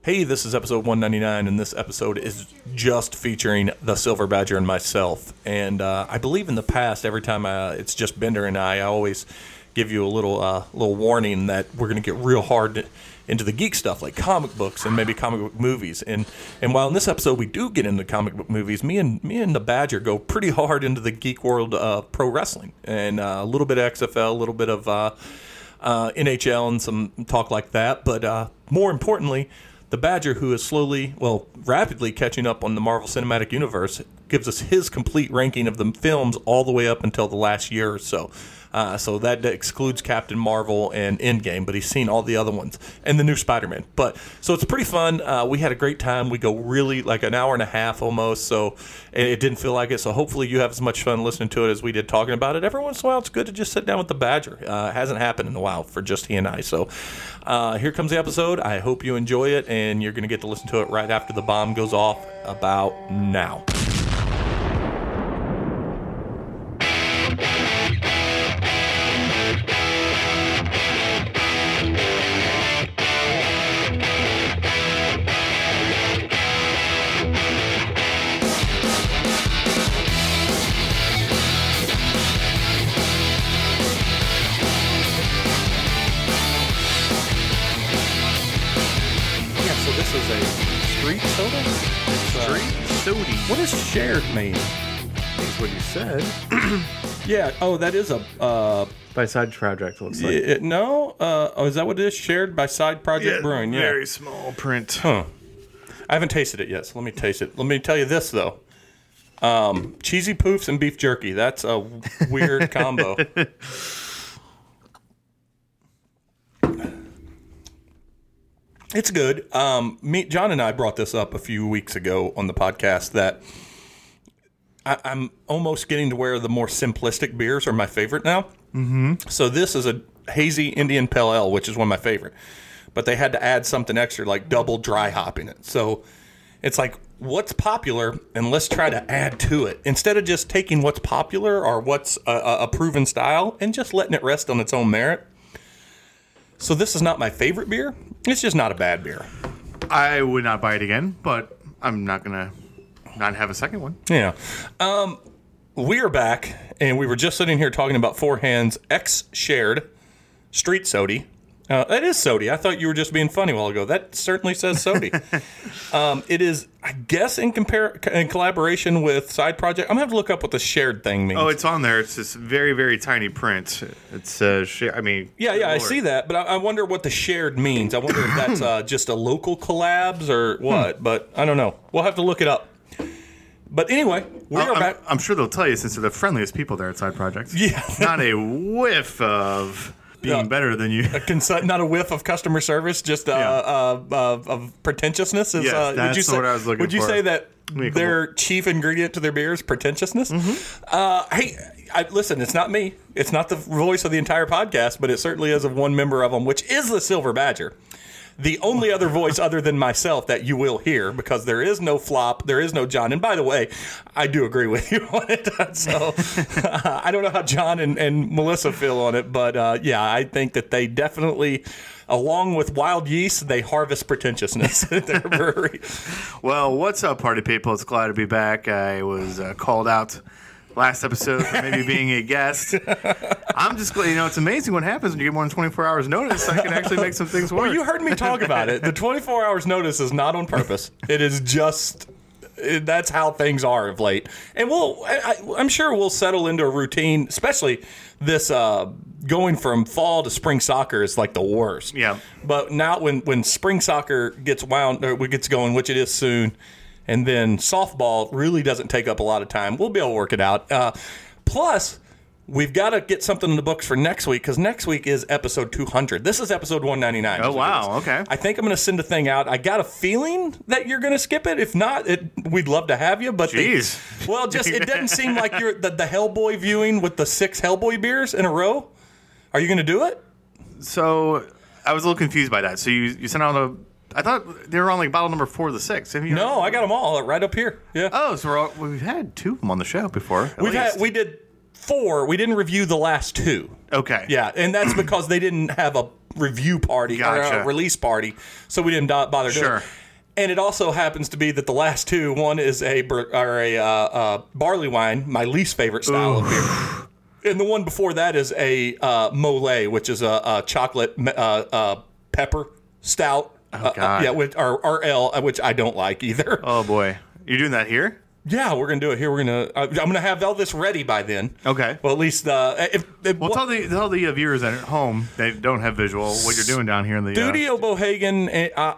Hey, this is episode 199, and this episode is just featuring the Silver Badger and myself. And I believe in the past, every time it's just Bender and I always give you a little warning that we're going to get real hard into the geek stuff, like comic books and maybe comic book movies. And while in this episode we do get into comic book movies, me and the Badger go pretty hard into the geek world of pro wrestling and a little bit of XFL, a little bit of NHL, and some talk like that. But more importantly, the Badger, who is rapidly catching up on the Marvel Cinematic Universe, gives us his complete ranking of the films all the way up until the last year or so. So that excludes Captain Marvel and Endgame, but he's seen all the other ones and the new Spider-Man. So it's pretty fun. We had a great time. We go really like an hour and a half almost, so it didn't feel like it. So hopefully you have as much fun listening to it as we did talking about it. Every once in a while, it's good to just sit down with the Badger. It hasn't happened in a while for just he and I. So here comes the episode. I hope you enjoy it, and you're going to get to listen to it right after the bomb goes off about now. Street soda? Street soda. What does shared mean? That's what you said. Yeah. Oh, that is a By Side Project, looks like. No. Is that what it is? Shared by Side Project Brewing. Yeah. Very small print. Huh. I haven't tasted it yet, so let me taste it. Let me tell you this though. Cheesy poofs and beef jerky. That's a weird combo. It's good. John and I brought this up a few weeks ago on the podcast that I'm almost getting to where the more simplistic beers are my favorite now. Mm-hmm. So this is a hazy Indian Pale Ale, which is one of my favorite. But they had to add something extra, like double dry hopping it. So it's like, what's popular, and let's try to add to it. Instead of just taking what's popular or what's a proven style and just letting it rest on its own merit. So this is not my favorite beer. It's just not a bad beer. I would not buy it again, but I'm not going to not have a second one. Yeah. We are back, and we were just sitting here talking about Four Hands X-Shared Street Sody. That is Sody. I thought you were just being funny a while ago. That certainly says Sody. It is, I guess, in collaboration with Side Project. I'm going to have to look up what the shared thing means. Oh, it's on there. It's this very, very tiny print. It's I mean... Yeah, I see that, but I wonder what the shared means. I wonder if that's just a local collabs or what, but I don't know. We'll have to look it up. But anyway, we are back. I'm sure they'll tell you since they're the friendliest people there at Side Project. Yeah. Not a whiff of... being better than you. Not a whiff of customer service, just of pretentiousness. Yes, that's what I was looking for. Would you say that their chief ingredient to their beer is pretentiousness? Mm-hmm. Hey, listen, it's not me. It's not the voice of the entire podcast, but it certainly is of one member of them, which is the Silver Badger. The only other voice other than myself that you will hear, because there is no Flop, there is no John. And by the way, I do agree with you on it. So I don't know how John and Melissa feel on it, but I think that they definitely, along with Wild Yeast, they harvest pretentiousness at their brewery. Well, what's up, party people? It's glad to be back. I was called out last episode for maybe being a guest. I'm just glad, it's amazing what happens when you get more than 24 hours notice. I can actually make some things work. Well, you heard me talk about it. The 24 hours notice is not on purpose. It is just, that's how things are of late. And I'm sure we'll settle into a routine, especially this going from fall to spring soccer is like the worst. Yeah. But now when spring soccer gets going, which it is soon, and then softball really doesn't take up a lot of time, we'll be able to work it out. Plus, we've got to get something in the books for next week, because next week is episode 200. This is episode 199. Oh, wow. Okay. I think I'm going to send a thing out. I got a feeling that you're going to skip it. If not, we'd love to have you. But jeez. It doesn't seem like you're the Hellboy viewing with the 6 Hellboy beers in a row. Are you going to do it? So I was a little confused by that. So you sent out I thought they were on like bottle number 4 of the 6. No, I got them all right up here. Yeah. Oh, so we've had 2 of them on the show before. We did 4. We didn't review the last 2. Okay. Yeah, and that's because they didn't have review party or Gotcha. a release party, so we didn't bother doing Sure. it. And it also happens to be that the last two, one is a barley wine, my least favorite style of beer, and the one before that is a mole, which is a chocolate pepper stout. Oh, God. Yeah, or RL, which I don't like either. Oh boy, you're doing that here? Yeah, we're gonna do it here. I'm gonna have all this ready by then. Okay. Well, at least Well, tell the viewers at home that don't have visual what you're doing down here in the Studio Bohagen,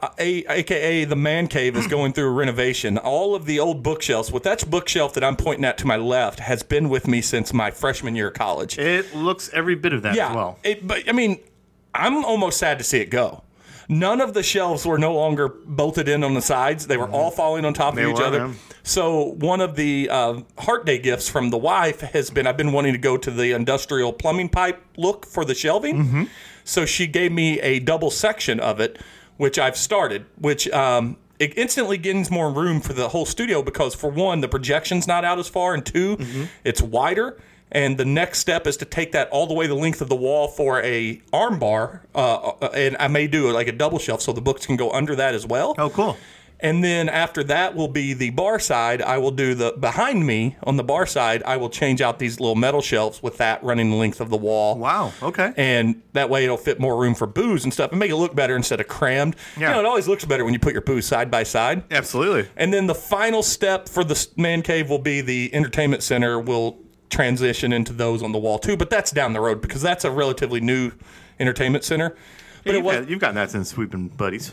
a.k.a. the Man Cave, is going through a renovation. All of the old bookshelves, that bookshelf that I'm pointing at to my left, has been with me since my freshman year of college. It looks every bit of that Yeah, as well. but I mean, I'm almost sad to see it go. None of the shelves were no longer bolted in on the sides. They were all falling on top of each other. Man. So one of the Heart Day gifts from the wife has been, I've been wanting to go to the industrial plumbing pipe look for the shelving. Mm-hmm. So she gave me a double section of it, which I've started, which it instantly gains more room for the whole studio because, for one, the projection's not out as far, and two, it's wider. And the next step is to take that all the way the length of the wall for a arm bar, and I may do like a double shelf so the books can go under that as well. Oh, cool. And then after that will be the bar side. I will do behind me on the bar side, I will change out these little metal shelves with that running the length of the wall. Wow, okay. And that way it'll fit more room for booze and stuff and make it look better instead of crammed. Yeah. You know, it always looks better when you put your booze side by side. Absolutely. And then the final step for the Man Cave will be the entertainment center will transition into those on the wall too, but that's down the road because that's a relatively new entertainment center. But You've gotten that since we've been buddies.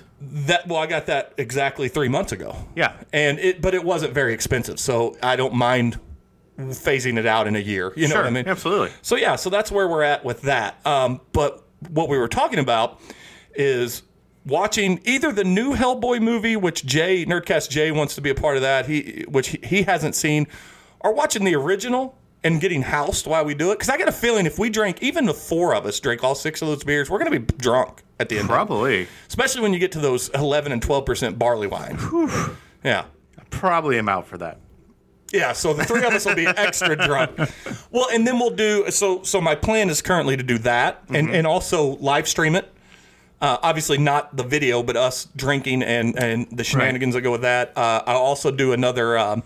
I got that exactly 3 months ago. Yeah. But it wasn't very expensive, so I don't mind phasing it out in a year. You know what I mean? Absolutely. So yeah, so that's where we're at with that. But what we were talking about is watching either the new Hellboy movie, which Nerdcast Jay wants to be a part of that, which he hasn't seen, or watching the original and getting housed while we do it. Because I got a feeling if we drank, even the four of us drink all 6 of those beers, we're going to be drunk at the end. Probably. Especially when you get to those 11 and 12% barley wine. Yeah. Probably am out for that. Yeah, so the 3 of us will be extra drunk. Well, and then we'll do, so my plan is currently to do that and also live stream it. Obviously not the video, but us drinking and the shenanigans that go with that. I'll also do another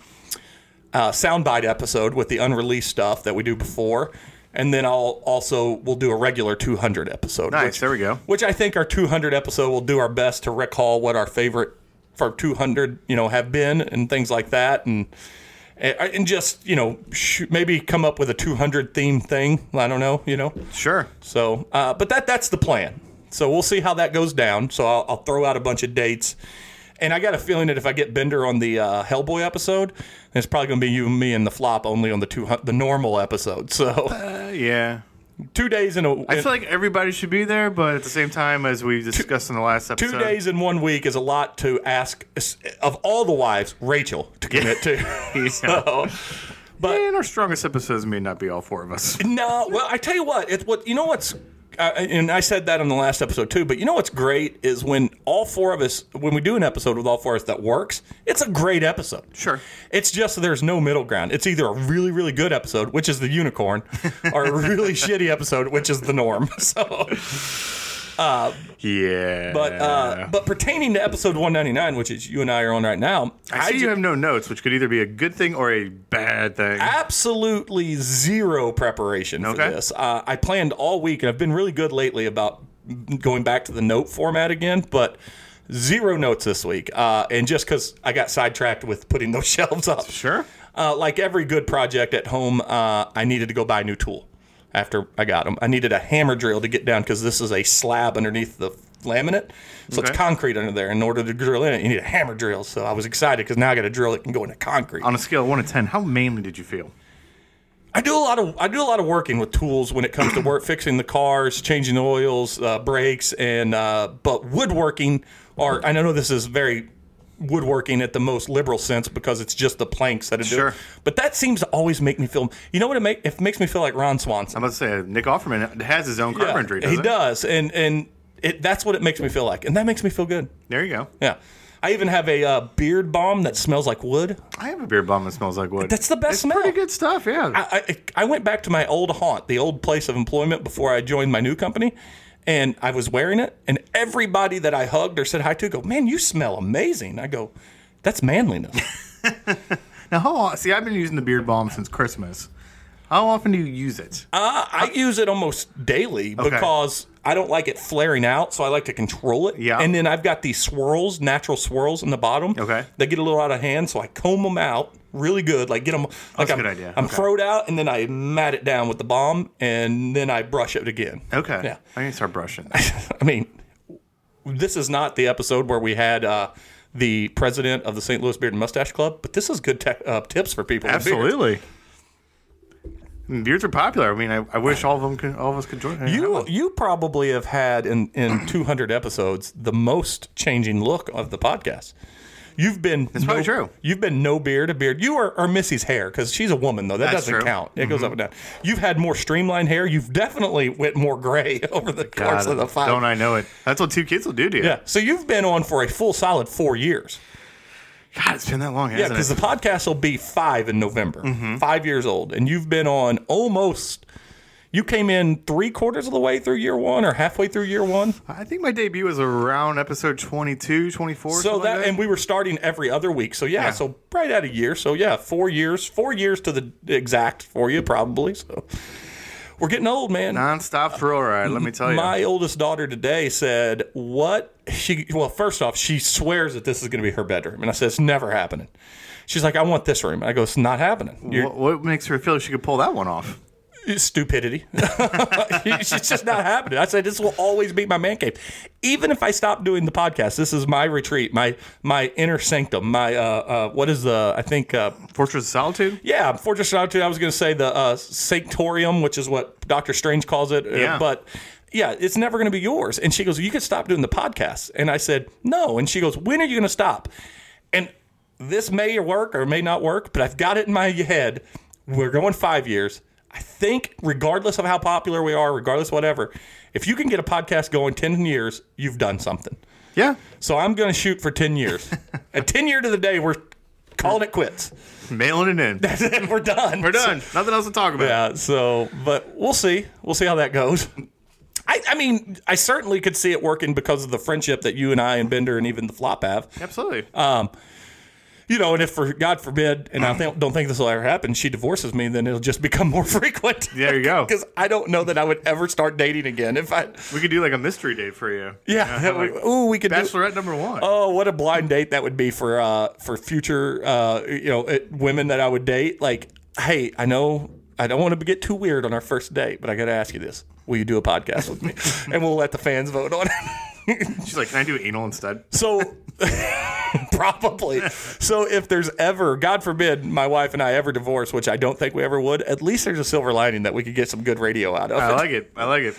soundbite episode with the unreleased stuff that we do before. And then we'll do a regular 200 episode. Nice, there we go. Which I think our 200 episode will do our best to recall what our favorite for 200, have been and things like that. And just, maybe come up with a 200 theme thing. I don't know, Sure. So, but that's the plan. So we'll see how that goes down. So I'll throw out a bunch of dates. And I got a feeling that if I get Bender on the Hellboy episode, it's probably going to be you and me and the flop only on the normal episode. So yeah. 2 days in a... I feel like everybody should be there, but at the same time, as we discussed in the last episode... 2 days in 1 week is a lot to ask, of all the wives, Rachel to commit to. Yeah. So, but and our strongest episodes may not be all 4 of us. No, well, I tell you what, what's... and I said that on the last episode too, but you know what's great is when all 4 of us, when we do an episode with all 4 of us that works, it's a great episode. Sure. It's just that there's no middle ground. It's either a really, really good episode, which is the unicorn, or a really shitty episode, which is the norm. So, yeah. but pertaining to episode 199, which is you and I are on right now, I see you have no notes, which could either be a good thing or a bad thing. Absolutely zero preparation for this. I planned all week, and I've been really good lately about going back to the note format again, but zero notes this week. And just because I got sidetracked with putting those shelves up. Sure. Like every good project at home, I needed to go buy a new tool after I got them. I needed a hammer drill to get down because this is a slab underneath the laminate. So it's concrete under there. In order to drill in it, you need a hammer drill. So I was excited because now I got a drill that can go into concrete. On a scale of 1 to 10, how manly did you feel? I do a lot of working with tools when it comes to work, fixing the cars, changing the oils, brakes, and but woodworking. Or I know this is very woodworking at the most liberal sense because it's just the planks that it Sure. do. But that seems to always make me feel. You know what it makes me feel like Ron Swanson. I'm about to say Nick Offerman has his own carpentry. He does, and that's what it makes me feel like, and that makes me feel good. There you go. Yeah. I even have a beard balm that smells like wood. I have a beard balm that smells like wood. That's the best smell. Pretty good stuff, yeah. I went back to my old haunt, the old place of employment before I joined my new company, And I was wearing it, and everybody that I hugged or said hi to go, man, you smell amazing. I go, that's manliness. Now, see, I've been using the beard balm since Christmas. How often do you use it? I use it almost daily because I don't like it flaring out, so I like to control it. Yeah. And then I've got these swirls, natural swirls in the bottom. Okay. They get a little out of hand, so I comb them out really good. Like get them. That's a good idea. I'm throwed out, and then I mat it down with the balm, and then I brush it again. Okay. Yeah. I need to start brushing. I mean, this is not the episode where we had the president of the St. Louis Beard and Mustache Club, but this is good tips for people. with beards. Absolutely. Beards are popular. I mean, I wish all of us could join. You probably have had in 200 episodes the most changing look of the podcast. You've been probably true. You've been no beard to beard. You are Missy's hair because she's a woman though. That That's doesn't true. count. It goes up and down. You've had more streamlined hair. You've definitely went more gray over the course of the 5. Don't I know it? That's what 2 kids will do to you. Yeah. So you've been on for a full solid 4 years. God, it's been that long, Yeah, hasn't because it? the podcast will be 5 in November. 5 years old, and you've been on almost. You came in 3/4 of the way through year 1 or halfway through year 1. I think my debut was around episode 22, 24. So something like and we were starting every other week. So yeah, so right at a year. So yeah, 4 years. 4 years to the exact for you probably. So we're getting old, man. Nonstop thrill ride, let me tell you. My oldest daughter today said, well, first off, she swears that this is going to be her bedroom. And I said, it's never happening. She's like, I want this room. I go, it's not happening. What makes her feel like she could pull that one off? Stupidity. It's just not happening. I said, this will always be my man cave. Even if I stop doing the podcast, this is my retreat, my inner sanctum, my, what is I think. Fortress of Solitude? Yeah, Fortress of Solitude. I was going to say the Sanctorium, which is what Doctor Strange calls it. Yeah. But yeah, it's never going to be yours. And she goes, you could stop doing the podcast. And I said, no. And she goes, when are you going to stop? And this may work or may not work, but I've got it in my head. We're going 5 years. I think regardless of how popular we are, regardless of whatever, if you can get a podcast going 10 years, you've done something. Yeah. So I'm going to shoot for 10 years. At 10 years to the day, we're calling it quits. Mailing it in. That's it. We're done. We're done. Nothing else to talk about. Yeah, so, but we'll see. We'll see how that goes. I mean, I certainly could see it working because of the friendship that you and I and Bender and even the Flop have. Absolutely. You know, and if, God forbid, and I don't think this will ever happen, she divorces me, then it'll just become more frequent. There you go. Because I don't know that I would ever start dating again. We could do like a mystery date for you. Yeah. We could Bachelorette number 1. Oh, what a blind date that would be for future, women that I would date. Like, hey, I know I don't want to get too weird on our first date, but I got to ask you this. Will you do a podcast with me? And we'll let the fans vote on it. She's like, can I do anal instead? So, probably. So, if there's ever, God forbid, my wife and I ever divorce, which I don't think we ever would, at least there's a silver lining that we could get some good radio out of. I like it.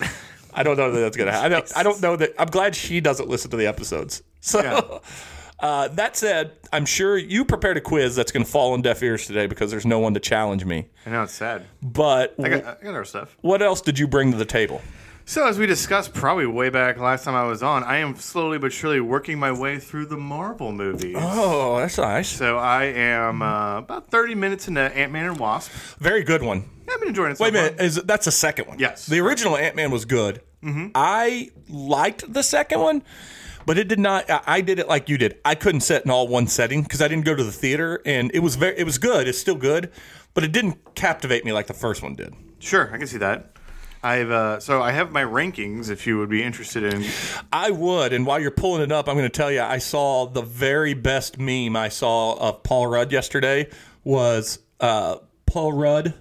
I don't know that that's going to happen. I don't know that. I'm glad she doesn't listen to the episodes. So, that said, I'm sure you prepared a quiz that's going to fall on deaf ears today because there's no one to challenge me. I know, it's sad. But I got our stuff. What else did you bring to the table? So, as we discussed probably way back last time I was on, I am slowly but surely working my way through the Marvel movies. Oh, that's nice. So, I am about 30 minutes into Ant-Man and Wasp. Very good one. Yeah, I've been enjoying it so Wait a far. minute, that's the second one. Yes. The original Ant-Man was good. Mm-hmm. I liked the second one, but it did not. I did it like you did. I couldn't sit in all one setting because I didn't go to the theater, and it was good. It's still good, but it didn't captivate me like the first one did. Sure, I can see that. I have my rankings if you would be interested in. I would, and while you're pulling it up, I'm going to tell you I saw the very best meme I saw of Paul Rudd yesterday was Paul Rudd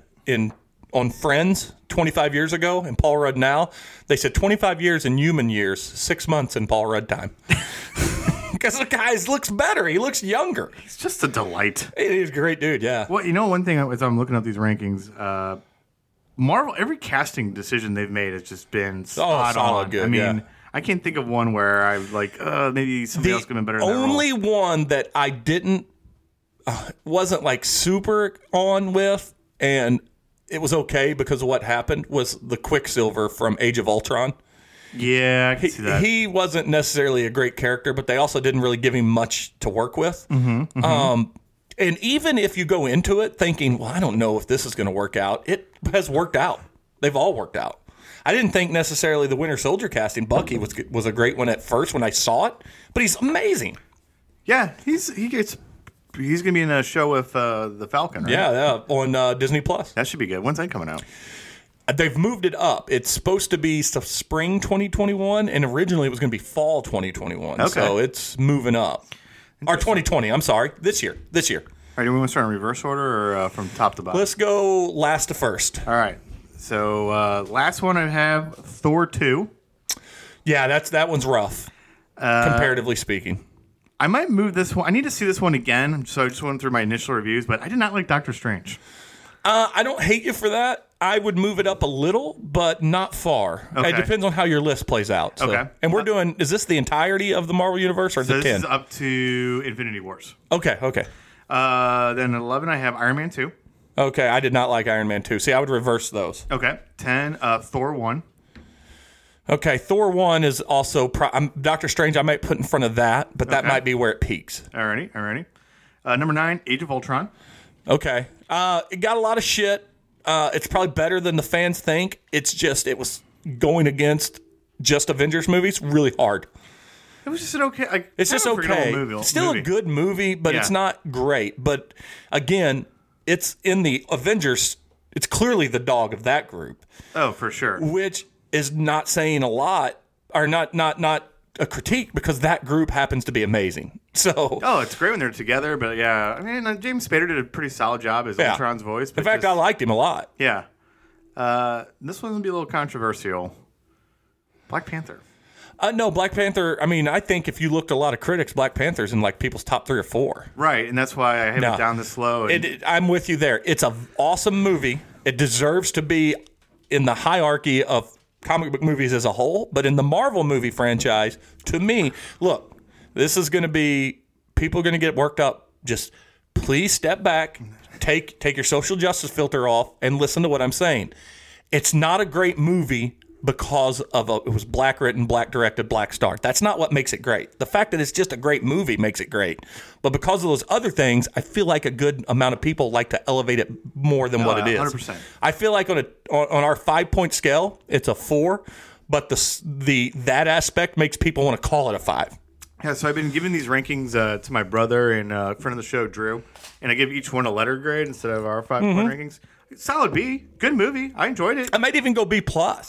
on Friends 25 years ago and Paul Rudd now. They said 25 years in human years, 6 months in Paul Rudd time. Because the guy looks better. He looks younger. It's just a delight. He's a great dude, yeah. Well, you know, one thing as I'm looking at these rankings, Marvel, every casting decision they've made has just been spot on. Good, I mean, yeah. I can't think of one where I like, maybe somebody else could have been better than that role. The only one that I wasn't like super on with, and it was okay because of what happened, was the Quicksilver from Age of Ultron. Yeah, I can see that. He wasn't necessarily a great character, but they also didn't really give him much to work with. And even if you go into it thinking, well, I don't know if this is going to work out, it has worked out. They've all worked out. I didn't think necessarily the Winter Soldier casting, Bucky, was a great one at first when I saw it, but he's amazing. Yeah, he's gonna be in a show with the Falcon, right? Yeah, on Disney Plus. That should be good. When's that coming out? They've moved it up. It's supposed to be spring 2021, and originally it was going to be fall 2021. Okay. So it's moving up. Or 2020, I'm sorry. This year. All right, do we want to start in reverse order or from top to bottom? Let's go last to first. All right. So last one I have Thor 2. Yeah, that one's rough, comparatively speaking. I might move this one. I need to see this one again, so I just went through my initial reviews, but I did not like Doctor Strange. I don't hate you for that. I would move it up a little, but not far. Okay. It depends on how your list plays out. So. Okay. And we're doing, is this the entirety of the Marvel Universe or So the 10? this is up to Infinity Wars. Okay. Then 11, I have Iron Man 2. Okay, I did not like Iron Man 2. See, I would reverse those. Okay. 10, Thor 1. Okay, Thor 1 is also... Doctor Strange I might put in front of that, but that might be where it peaks. Alrighty. Number 9, Age of Ultron. Okay. It got a lot of shit. It's probably better than the fans think. It's just, it was going against just Avengers movies really hard. It was just an okay... It's just okay. Movie. It's still a good movie, but it's not great. But again, it's in the Avengers. It's clearly the dog of that group. Oh, for sure. Which is not saying a lot, or not a critique, because that group happens to be amazing. So, it's great when they're together, but yeah, I mean, James Spader did a pretty solid job as Ultron's voice. But in fact, I liked him a lot. Yeah. This one's gonna be a little controversial. Black Panther. No, Black Panther. I mean, I think if you looked at a lot of critics, Black Panther's in like people's top 3 or 4. Right, and that's why I have it down this low. I'm with you there. It's an awesome movie. It deserves to be in the hierarchy of comic book movies as a whole, but in the Marvel movie franchise, to me, look, this is going to be, people are going to get worked up. Just please step back, take your social justice filter off, and listen to what I'm saying. It's not a great movie because of it was black written, black directed, black starred. That's not what makes it great. The fact that it's just a great movie makes it great. But because of those other things, I feel like a good amount of people like to elevate it more than what it is. 100%. I feel like on our 5-point scale, it's a 4, but that aspect makes people want to call it a 5. Yeah, so I've been giving these rankings to my brother and friend of the show, Drew, and I give each one a letter grade instead of our 5-point rankings. Solid B, good movie. I enjoyed it. I might even go B+. I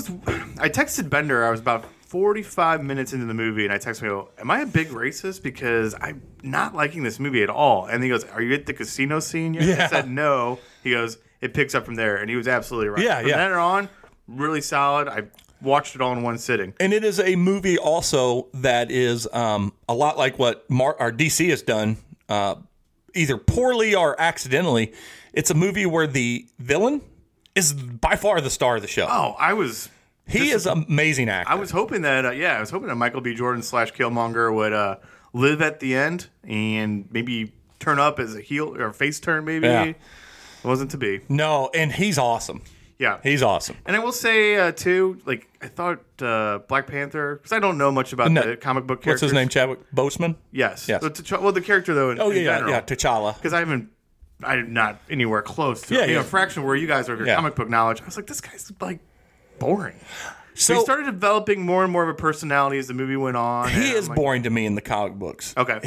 texted Bender. I was about 45 minutes into the movie, and I texted him, am I a big racist? Because I'm not liking this movie at all. And he goes, are you at the casino scene yet? Yeah. I said, no. He goes, it picks up from there. And he was absolutely right. Yeah, from then on, really solid. I watched it all in one sitting. And it is a movie also that is a lot like what our DC has done, either poorly or accidentally. It's a movie where the villain is by far the star of the show. Oh, He is an amazing actor. I was hoping that, Michael B. Jordan / Killmonger would live at the end and maybe turn up as a heel or face turn, maybe. Yeah. It wasn't to be. No, and he's awesome. Yeah. He's awesome. And I will say, too, like, I thought Black Panther, because I don't know much about the comic book characters. What's his name, Chadwick Boseman? Yes. Yes. Well, the character, though, in general. T'Challa. Because I'm not anywhere close to a fraction where you guys are with your comic book knowledge. I was like, this guy's, like, boring. So he started developing more and more of a personality as the movie went on. He is boring to me in the comic books. Okay.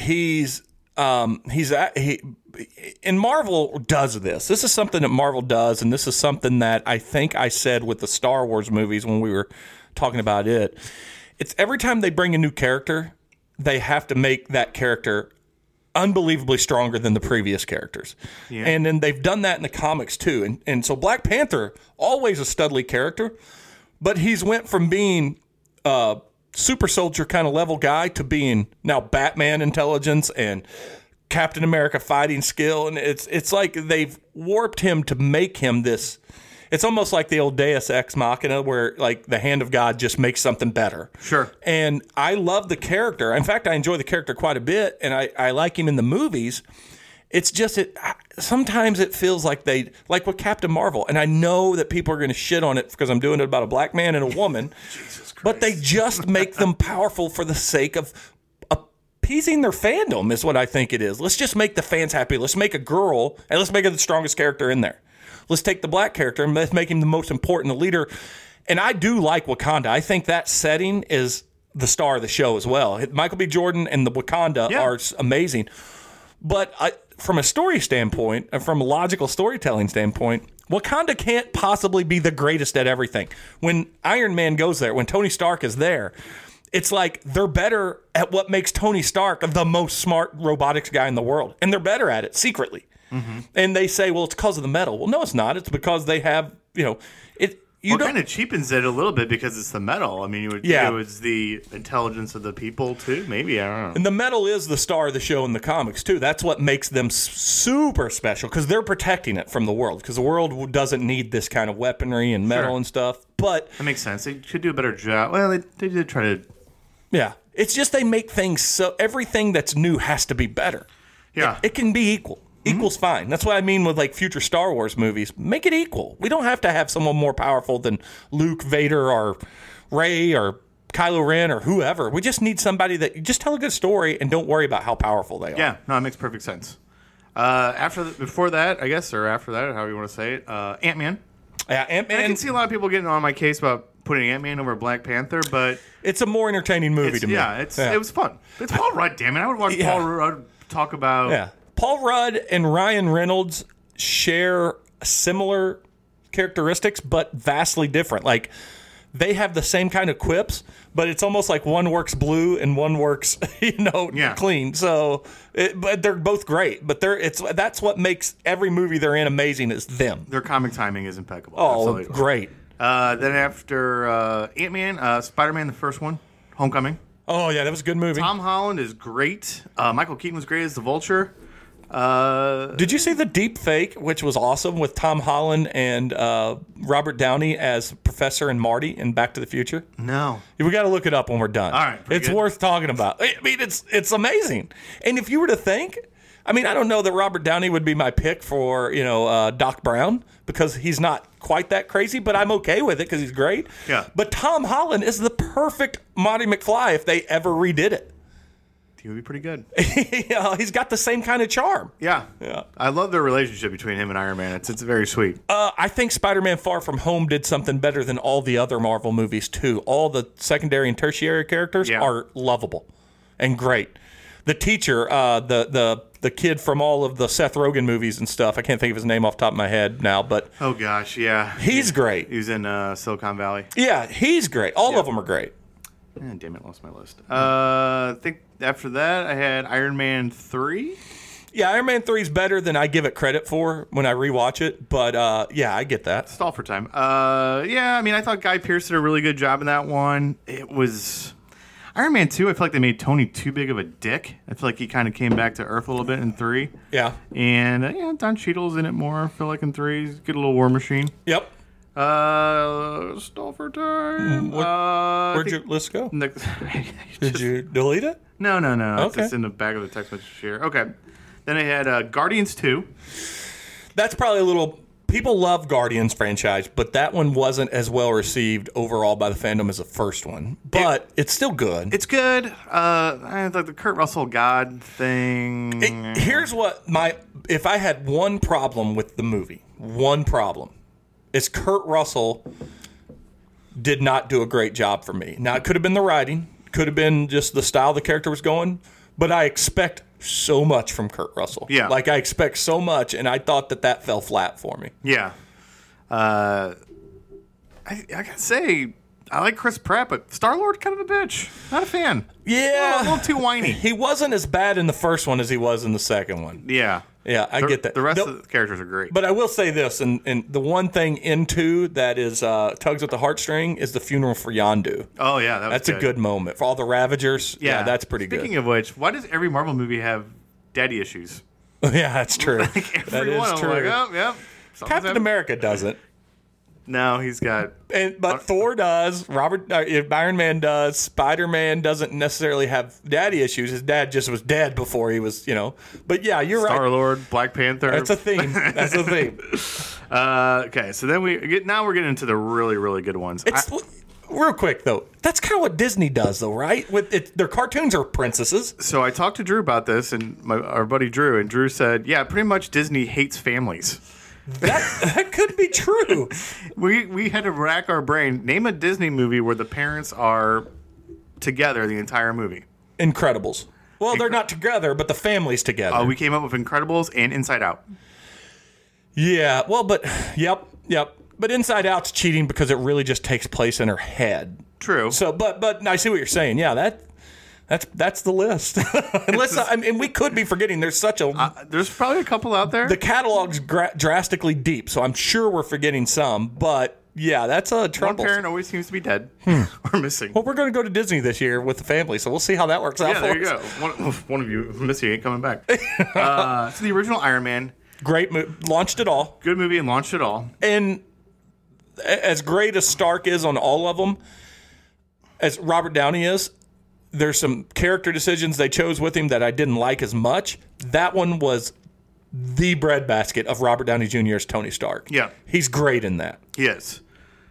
And Marvel does this. This is something that Marvel does, and this is something that I think I said with the Star Wars movies when we were talking about it. It's every time they bring a new character, they have to make that character unbelievably stronger than the previous characters. Yeah. And then they've done that in the comics too. And so Black Panther, always a studly character, but he's went from being a super soldier kind of level guy to being now Batman intelligence and Captain America fighting skill. And it's like they've warped him to make him this. It's almost like the old Deus Ex Machina where like the hand of God just makes something better. Sure. And I love the character. In fact, I enjoy the character quite a bit, and I like him in the movies. It's just sometimes it feels like like with Captain Marvel, and I know that people are going to shit on it because I'm doing it about a black man and a woman, Jesus Christ. But they just make them powerful for the sake of appeasing their fandom is what I think it is. Let's just make the fans happy. Let's make a girl, and let's make her the strongest character in there. Let's take the black character and let's make him the most important, the leader. And I do like Wakanda. I think that setting is the star of the show as well. Michael B. Jordan and the Wakanda are amazing. But from a story standpoint, and from a logical storytelling standpoint, Wakanda can't possibly be the greatest at everything. When Iron Man goes there, when Tony Stark is there, it's like they're better at what makes Tony Stark the most smart robotics guy in the world. And they're better at it secretly. Mm-hmm. And they say, well, it's because of the metal. Well, no, it's not. It's because they have, it kind of cheapens it a little bit because it's the metal. I mean, it was the intelligence of the people, too. Maybe, I don't know. And the metal is the star of the show in the comics, too. That's what makes them super special, because they're protecting it from the world, because the world doesn't need this kind of weaponry and metal and stuff. But that makes sense. They could do a better job. Well, they did try to... Yeah. It's just they make things so... Everything that's new has to be better. Yeah. It can be equal. Equal's fine. That's what I mean with like future Star Wars movies. Make it equal. We don't have to have someone more powerful than Luke, Vader, or Rey, or Kylo Ren, or whoever. We just need somebody that just tell a good story and don't worry about how powerful they are. Yeah, no, it makes perfect sense. Before that, I guess, or after that, however you want to say it, Ant-Man. Yeah, Ant-Man. I can see a lot of people getting on my case about putting Ant-Man over Black Panther, but it's a more entertaining movie to me. Yeah, it was fun. It's Paul Rudd, damn it. I would watch Paul Rudd talk about... Yeah. Paul Rudd and Ryan Reynolds share similar characteristics, but vastly different. Like, they have the same kind of quips, but it's almost like one works blue and one works, clean. So, but they're both great. But that's what makes every movie they're in amazing is them. Their comic timing is impeccable. Oh, absolutely. Great. Then after Ant-Man, Spider-Man, the first one, Homecoming. Oh, yeah, that was a good movie. Tom Holland is great. Michael Keaton was great as the Vulture. Did you see the deep fake, which was awesome, with Tom Holland and Robert Downey as Professor and Marty in Back to the Future? No. We got to look it up when we're done. All right. It's worth talking about. I mean, it's amazing. And if you were to think, I mean, I don't know that Robert Downey would be my pick for, Doc Brown, because he's not quite that crazy, but I'm okay with it because he's great. Yeah. But Tom Holland is the perfect Marty McFly if they ever redid it. He would be pretty good. He's got the same kind of charm. Yeah. I love the relationship between him and Iron Man. It's very sweet. I think Spider-Man Far From Home did something better than all the other Marvel movies, too. All the secondary and tertiary characters are lovable and great. The teacher, the kid from all of the Seth Rogen movies and stuff, I can't think of his name off the top of my head now, but... Oh, gosh, yeah. He's great. He's in Silicon Valley. Yeah, he's great. All of them are great. Damn it, lost my list. I think after that, I had Iron Man 3. Yeah, Iron Man 3 is better than I give it credit for when I rewatch it, but I get that. Stall for time. I mean, I thought Guy Pearce did a really good job in that one. It was... Iron Man 2, I feel like they made Tony too big of a dick. I feel like he kind of came back to Earth a little bit in 3. Yeah. And Don Cheadle's in it more, I feel like in 3. He's get a little War Machine. Yep. Stall for time. Where'd your list go? Did you delete it? No. Okay. It's in the back of the text message here. Okay. Then I had Guardians 2. That's probably a little... People love Guardians franchise, but that one wasn't as well received overall by the fandom as the first one. But it's still good. It's good. I thought the Kurt Russell God thing... Here's what if I had one problem with the movie, is Kurt Russell did not do a great job for me. Now, it could have been the writing, could have been just the style the character was going, but I expect so much from Kurt Russell. Yeah. Like, I expect so much, and I thought that fell flat for me. Yeah. I gotta say, I like Chris Pratt, but Star-Lord, kind of a bitch. Not a fan. Yeah. A little too whiny. He wasn't as bad in the first one as he was in the second one. Yeah. Yeah, I get that. The rest of the characters are great. But I will say this, and the one thing in 2 that is tugs at the heartstring is the funeral for Yondu. Oh, yeah, that's a good moment. For all the Ravagers, yeah that's pretty good. Speaking of which, why does every Marvel movie have daddy issues? Yeah, that's true. Like that is true. I'm like, oh, yep. Captain America doesn't. No, he's got... But Thor does. Iron Man does. Spider-Man doesn't necessarily have daddy issues. His dad just was dead before he was, But yeah, you're right. Star-Lord, Black Panther. That's a theme. Okay, so then we're getting into the really, really good ones. Real quick, though, that's kind of what Disney does, though, right? Their cartoons are princesses. So I talked to Drew about this, and our buddy Drew, and Drew said, yeah, pretty much Disney hates families. That could be true. We had to rack our brain. Name a Disney movie where the parents are together the entire movie. Incredibles. Well, they're not together, but the family's together. We came up with Incredibles and Inside Out. Yeah, well, but yep. But Inside Out's cheating because it really just takes place in her head. True. So, but I see what you're saying. Yeah, that's the list. And we could be forgetting. There's such a there's probably a couple out there. the catalog's drastically deep, so I'm sure we're forgetting some. But yeah, that's a One trouble. parent always seems to be dead or missing. Well, we're going to go to Disney this year with the family, so we'll see how that works out. Yeah, there for you us. go. One of you, Missy, ain't coming back. So the original Iron Man, Great movie, launched it all, good movie, and launched it all. and as great as Stark is on all of them, as Robert Downey is, there's some character decisions they chose with him that I didn't like as much. That one was the breadbasket of Robert Downey Jr.'s Tony Stark. Yeah. He's great in that. He is.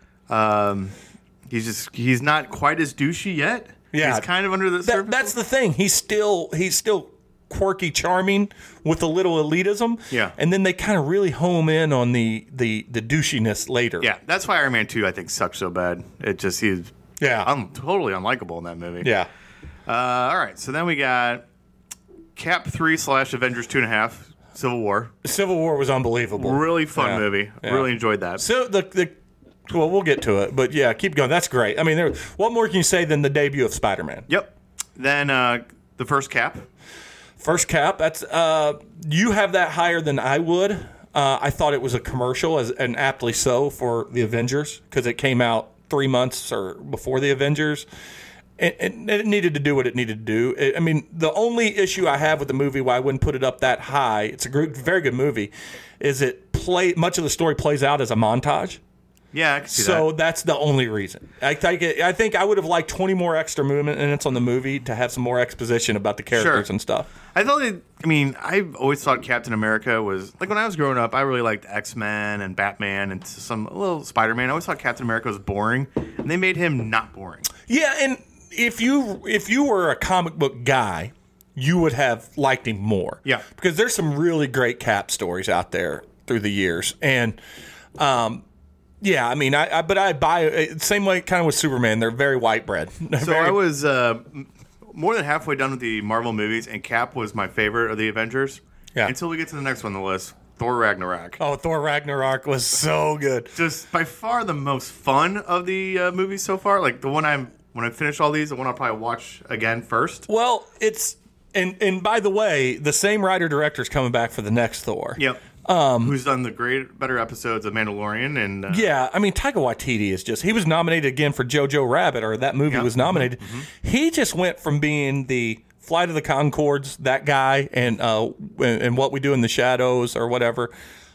He's not quite as douchey yet. Yeah. He's kind of under the surface. That's the thing. He's still quirky, charming with a little elitism. Yeah. And then they kind of really home in on the douchiness later. Yeah, that's why Iron Man 2, I think, sucks so bad. He's totally unlikable in that movie. Yeah. All right, so then we got Cap 3 / Avengers 2.5, Civil War. Civil War was unbelievable. Really fun Yeah. movie. Yeah. Really enjoyed that. So well, we'll get to it, but yeah, keep going. That's great. I mean, what more can you say than the debut of Spider-Man? Yep. Then the first Cap. First Cap. That's you have that higher than I would. I thought it was a commercial, and aptly so, for the Avengers because it came out 3 months or before the Avengers. And it needed to do what it needed to do. I mean, the only issue I have with the movie, why I wouldn't put it up that high, it's a very good movie, is much of the story plays out as a montage. Yeah, I can see that. So that's the only reason. I think I would have liked 20 more extra minutes on the movie to have some more exposition about the characters Sure. and stuff. I've always thought Captain America was, like when I was growing up, I really liked X-Men and Batman and a little Spider-Man. I always thought Captain America was boring, and they made him not boring. Yeah, and if you were a comic book guy, you would have liked him more. Yeah. Because there's some really great Cap stories out there through the years. And yeah, I mean, I buy it same way kind of with Superman. They're very white bread. So I was more than halfway done with the Marvel movies, and Cap was my favorite of the Avengers. Yeah. Until we get to the next one on the list, Thor Ragnarok. Oh, Thor Ragnarok was so good. Just by far the most fun of the movies so far. Like the one when I finish all these, the one I'll probably watch again first. Well, it's and by the way, the same writer director's coming back for the next Thor. Yep. Who's done the better episodes of Mandalorian and Yeah, I mean, Taika Waititi he was nominated again for Jojo Rabbit, or that movie was nominated. He just went from being the Flight of the Conchords, that guy, and What We Do in the Shadows or whatever,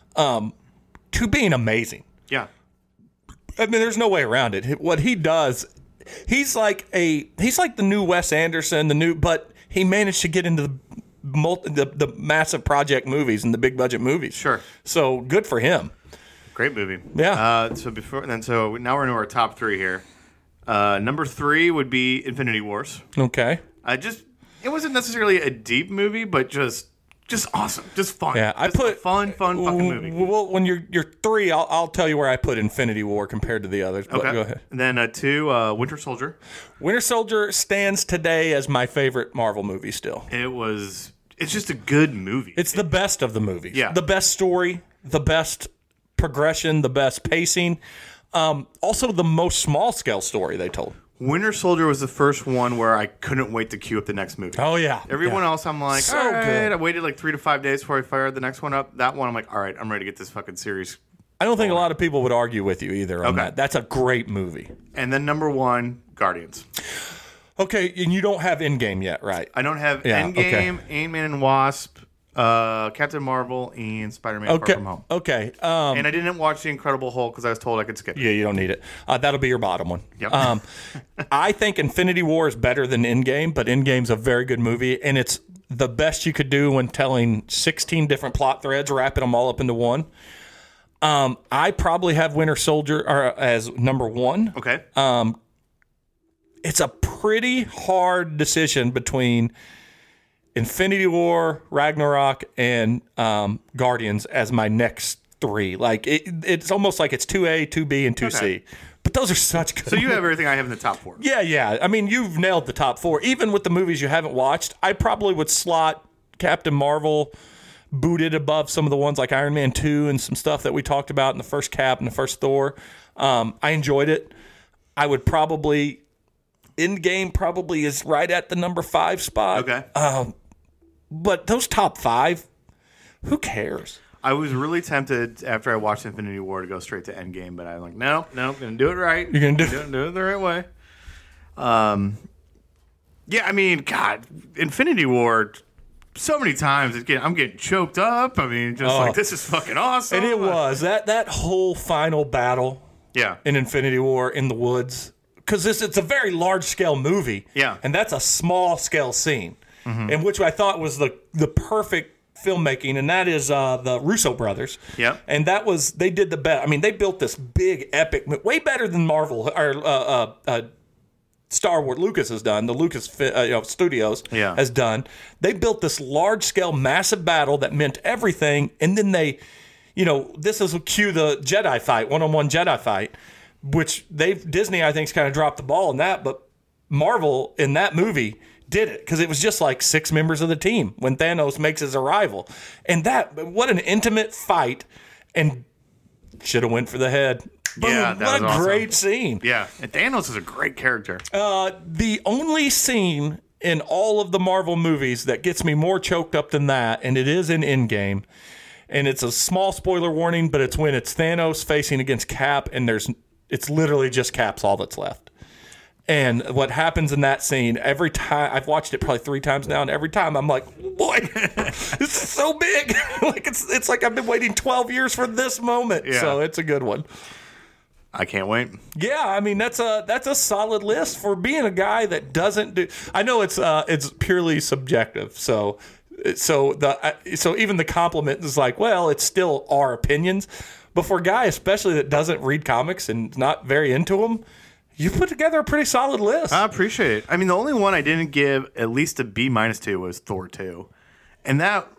to being amazing. yeah. I mean, there's no way around it. What he does, he's like the new Wes Anderson, but he managed to get into the massive project movies and the big budget movies. Sure. So good for him. Great movie. Yeah. So now we're into our top 3 here. Number 3 would be Infinity Wars. Okay. It wasn't necessarily a deep movie, but just awesome, just fun. Yeah, I Just put a fun fucking movie. Well, when you're 3, I'll tell you where I put Infinity War compared to the others. But Okay. go ahead. And then 2, Winter Soldier. Winter Soldier stands today as my favorite Marvel movie. Still, It's just a good movie. it's the best of the movies. Yeah. The best story, the best progression, the best pacing. Also, the most small scale story they told. Winter Soldier was the first one where I couldn't wait to queue up the next movie. Oh yeah. Everyone Yeah. else, I'm like, So all right. good. I waited like 3 to 5 days before I fired the next one up. That one, I'm like, all right, I'm ready to get this fucking series. I don't think a lot of people would argue with you either on Okay. that. That's a great movie. And then number 1, Guardians. Okay, and you don't have Endgame yet, right? I don't have Yeah, Endgame, Ant-Man and Wasp, Captain Marvel, and Spider-Man Far Okay. From Home. Okay. And I didn't watch The Incredible Hulk because I was told I could skip. Yeah, you don't need it. That'll be your bottom one. Yep. I think Infinity War is better than Endgame, but Endgame's a very good movie, and it's the best you could do when telling 16 different plot threads, wrapping them all up into one. I probably have Winter Soldier as number 1. Okay. It's a pretty hard decision between Infinity War, Ragnarok, and Guardians as my next 3. Like it's almost like it's 2A, 2B, and 2C. Okay. But those are such good. So you have everything I have in the top 4. Yeah. I mean, you've nailed the top 4. Even with the movies you haven't watched, I probably would slot Captain Marvel booted above some of the ones like Iron Man 2 and some stuff that we talked about in the first Cap and the first Thor. I enjoyed it. I would probably Endgame probably is right at the number 5 spot. Okay. But those top 5, who cares? I was really tempted after I watched Infinity War to go straight to Endgame, but I'm like, no, gonna do it right. You're gonna do it the right way. Yeah, I mean, God, Infinity War. So many times I'm getting choked up. I mean, just like this is fucking awesome. And it was that whole final battle. Yeah. In Infinity War in the woods, because it's a very large scale movie. Yeah. And that's a small scale scene, in which I thought was the perfect filmmaking, and that is the Russo brothers. Yeah. And that was they did the best. I mean, they built this big epic, way better than Marvel or Star Wars. Lucas has done. The Lucas Studios has done. They built this large scale, massive battle that meant everything, and then they. This is cue the Jedi fight, one-on-one Jedi fight, which Disney, I think, has kind of dropped the ball in that, but Marvel in that movie did it because it was just like 6 members of the team when Thanos makes his arrival. And what an intimate fight, and should have went for the head. Boom. Yeah, that what a was awesome. great scene. Yeah, and Thanos is a great character. The only scene in all of the Marvel movies that gets me more choked up than that, and it is in Endgame, and it's a small spoiler warning, but it's when it's Thanos facing against Cap, and it's literally just Cap's all that's left. And what happens in that scene, every time, I've watched it probably 3 times now, and every time I'm like, boy, this is so big. Like it's like I've been waiting 12 years for this moment. Yeah. So it's a good one. I can't wait. Yeah, I mean that's a solid list for being a guy that doesn't do. I know it's purely subjective, so even the compliment is like, well, it's still our opinions. But for a guy, especially that doesn't read comics and not very into them, you put together a pretty solid list. I appreciate it. I mean, the only one I didn't give at least a B- to was Thor 2. And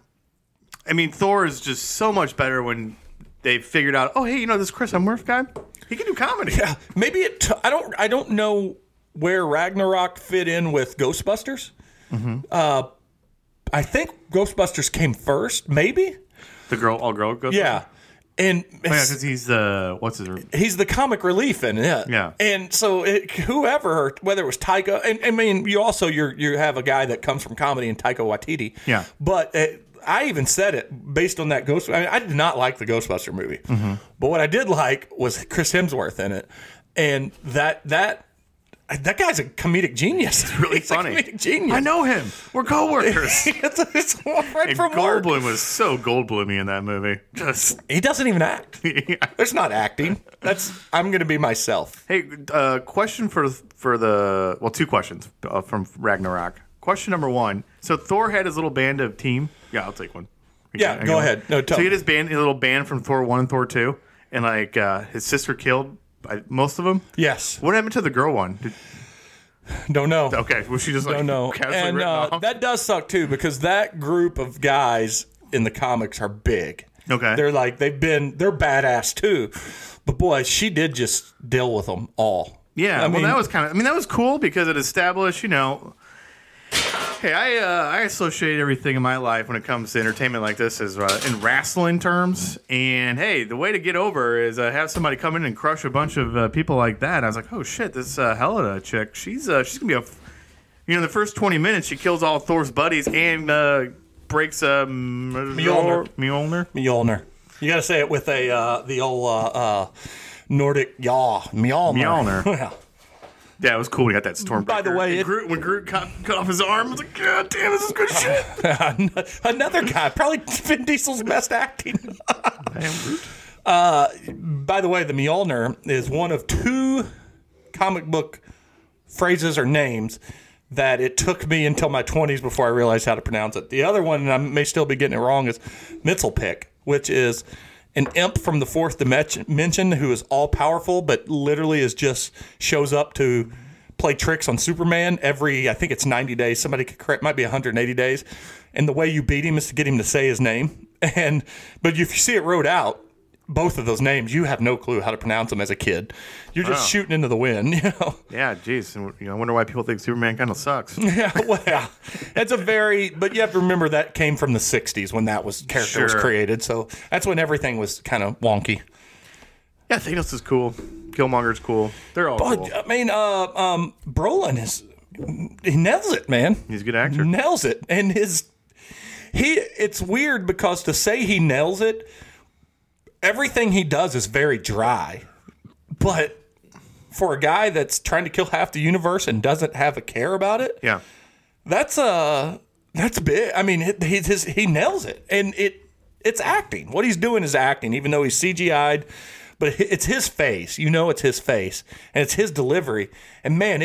Thor is just so much better when they figured out, oh, hey, this Chris Hemsworth guy, he can do comedy. Yeah, maybe I don't know where Ragnarok fit in with Ghostbusters. Mm-hmm. I think Ghostbusters came first, maybe. The all-girl Ghostbusters? Yeah. And because he's the he's the comic relief in it. Yeah. And so whoever, whether it was Taika, and I mean, you have a guy that comes from comedy in Taika Waititi. Yeah. But I even said it based on that I did not like the Ghostbuster movie, but what I did like was Chris Hemsworth in it, and that guy's a comedic genius. It's really funny. A comedic genius. I know him. We're coworkers. it's right and from work. Goldblum was so Goldblummy in that movie. He doesn't even act. Yeah. There's not acting. I'm going to be myself. Hey, question for the 2 questions from Ragnarok. Question number 1. So Thor had his little band of team. Yeah, I'll take one. Yeah, go ahead. No, so he had his little band from Thor 1 and Thor 2, and like his sister killed most of them. Yes. What happened to the girl one? Don't know. Okay, was she just like casually and written off? that does suck too, because that group of guys in the comics are big. Okay, they're badass too, but boy, she did just deal with them all. Yeah, that was that was cool because it established, Hey, I associate everything in my life when it comes to entertainment like this as in wrestling terms. And hey, the way to get over is have somebody come in and crush a bunch of people like that. And I was like, oh shit, this Helena chick, she's gonna be the first 20 minutes she kills all Thor's buddies and breaks Mjolnir. You got to say it with the old Nordic yaw. Mjolnir. Yeah. Yeah, it was cool. We got that storm. By the way, when Groot cut off his arm, I was like, God damn, this is good shit. Another guy, probably Vin Diesel's best acting. Damn Groot. By the way, the Mjolnir is one of 2 comic book phrases or names that it took me until my 20s before I realized how to pronounce it. The other one, and I may still be getting it wrong, is Mitzelpick, which is an imp from the 4th dimension who is all-powerful, but literally shows up to play tricks on Superman every, I think it's 90 days. Somebody could correct, might be 180 days. And the way you beat him is to get him to say his name. But if you see it wrote out, both of those names, you have no clue how to pronounce them as a kid. You're just shooting into the wind, Yeah, geez. And, I wonder why people think Superman kind of sucks. Yeah, well, it's but you have to remember that came from the 60s when that character was created. So that's when everything was kind of wonky. Yeah, Thanos is cool. Killmonger's cool. They're all cool. I mean, Brolin he nails it, man. He's a good actor. Nails it. And it's weird because to say he nails it, everything he does is very dry. But for a guy that's trying to kill half the universe and doesn't have a care about it, yeah, that's big. I mean, he nails it. And it's acting. What he's doing is acting, even though he's CGI'd. But it's his face. It's his face. And it's his delivery. And, man,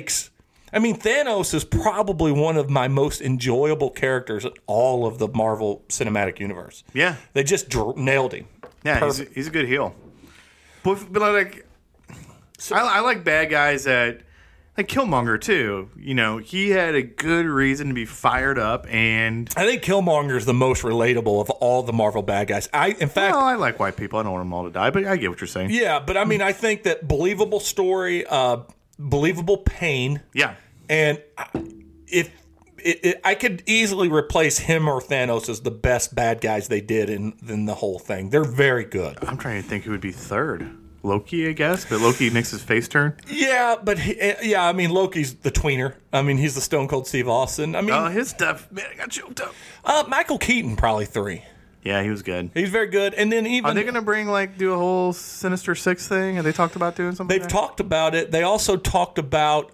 Thanos is probably one of my most enjoyable characters in all of the Marvel Cinematic Universe. Yeah. They just nailed him. Yeah, he's a good heel. But like, I like bad guys that, like Killmonger, too. He had a good reason to be fired up, and I think Killmonger is the most relatable of all the Marvel bad guys. I like white people. I don't want them all to die, but I get what you're saying. Yeah, but I think that believable story, believable pain. Yeah. And if I could easily replace him or Thanos as the best bad guys they did in the whole thing. They're very good. I'm trying to think who would be third. Loki, I guess, but Loki makes his face turn. Yeah, but Loki's the tweener. He's the Stone Cold Steve Austin. His stuff, man, I got choked up. Michael Keaton probably 3. Yeah, he was good. He's very good. And then are they going to do a whole Sinister Six thing? Have they talked about doing something? They've talked about it. They also talked about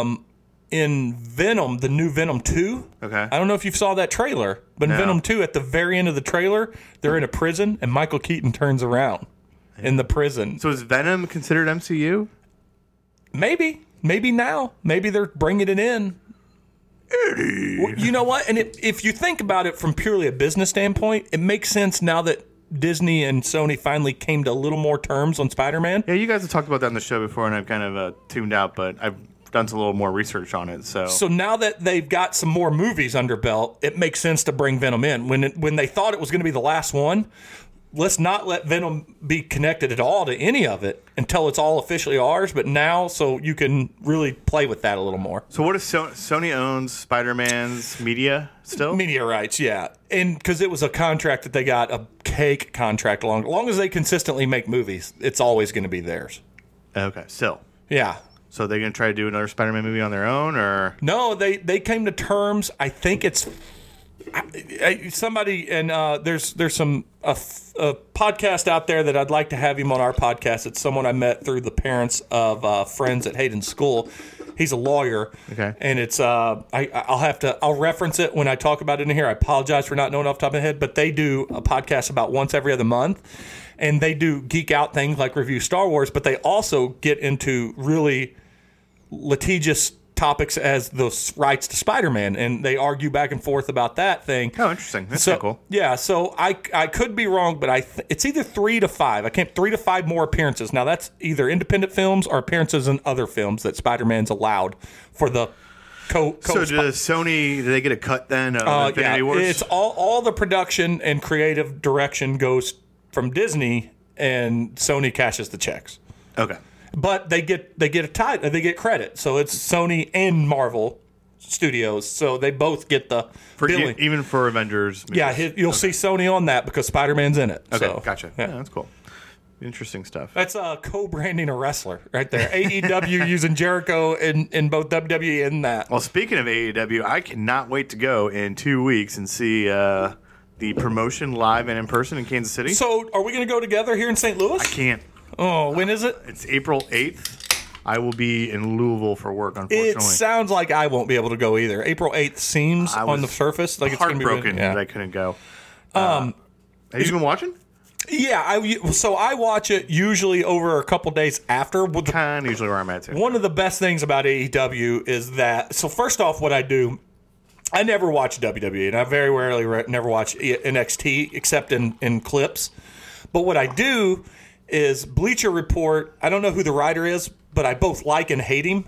in Venom, the new Venom 2. Okay. I don't know if you saw that trailer, but in Venom 2, at the very end of the trailer, they're in a prison, and Michael Keaton turns around in the prison. So is Venom considered MCU? Maybe now. Maybe they're bringing it in. Well, you know what? And if you think about it from purely a business standpoint, it makes sense now that Disney and Sony finally came to a little more terms on Spider-Man. Yeah, you guys have talked about that on the show before, and I've kind of tuned out, but I've done a little more research on it. So now that they've got some more movies under belt, it makes sense to bring Venom in. When they thought it was going to be the last one, let's not let Venom be connected at all to any of it until it's all officially ours. But now, so you can really play with that a little more. So what is Sony owns Spider-Man's media still? Media rights, yeah. And because it was a contract that they got, a cake contract. As long as they consistently make movies, it's always going to be theirs. Okay, still. Yeah. So they're going to try to do another Spider-Man movie on their own, or? No, they came to terms. I think it's somebody, and there's some a podcast out there that I'd like to have him on our podcast. It's someone I met through the parents of friends at Hayden School. He's a lawyer. Okay. And it's I'll reference it when I talk about it in here. I apologize for not knowing off the top of my head, but they do a podcast about once every other month. And they do geek out things like review Star Wars, but they also get into really litigious topics as the rights to Spider-Man, and they argue back and forth about that thing. Oh, interesting. That's so cool. Yeah, so I could be wrong, but it's either 3 to 5. 3 to 5 more appearances. Now that's either independent films or appearances in other films that Spider-Man's allowed for the So does Sony, do they get a cut then of Infinity Wars? It's all the production and creative direction goes from Disney, and Sony cashes the checks. Okay. But they get credit. So it's Sony and Marvel Studios. So they both get the billing. Even for Avengers movies. Yeah, you'll see Sony on that because Spider-Man's in it. Okay, so, gotcha. Yeah, that's cool. Interesting stuff. That's co-branding a wrestler right there. AEW using Jericho in both WWE and that. Well, speaking of AEW, I cannot wait to go in 2 weeks and see the promotion live and in person in Kansas City. So are we going to go together here in St. Louis? I can't. Oh, when is it? It's April 8th. I will be in Louisville for work, unfortunately. It sounds like I won't be able to go either. April 8th seems on the surface like it's going to be heartbroken that I couldn't go. Have you been watching? Yeah, so I watch it usually over a couple days after. Kind of usually where I'm at, too. One of the best things about AEW is that, so first off, what I do, I never watch WWE, and I very rarely never watch NXT except in clips. But what I do is Bleacher Report. I don't know who the writer is, but I both like and hate him.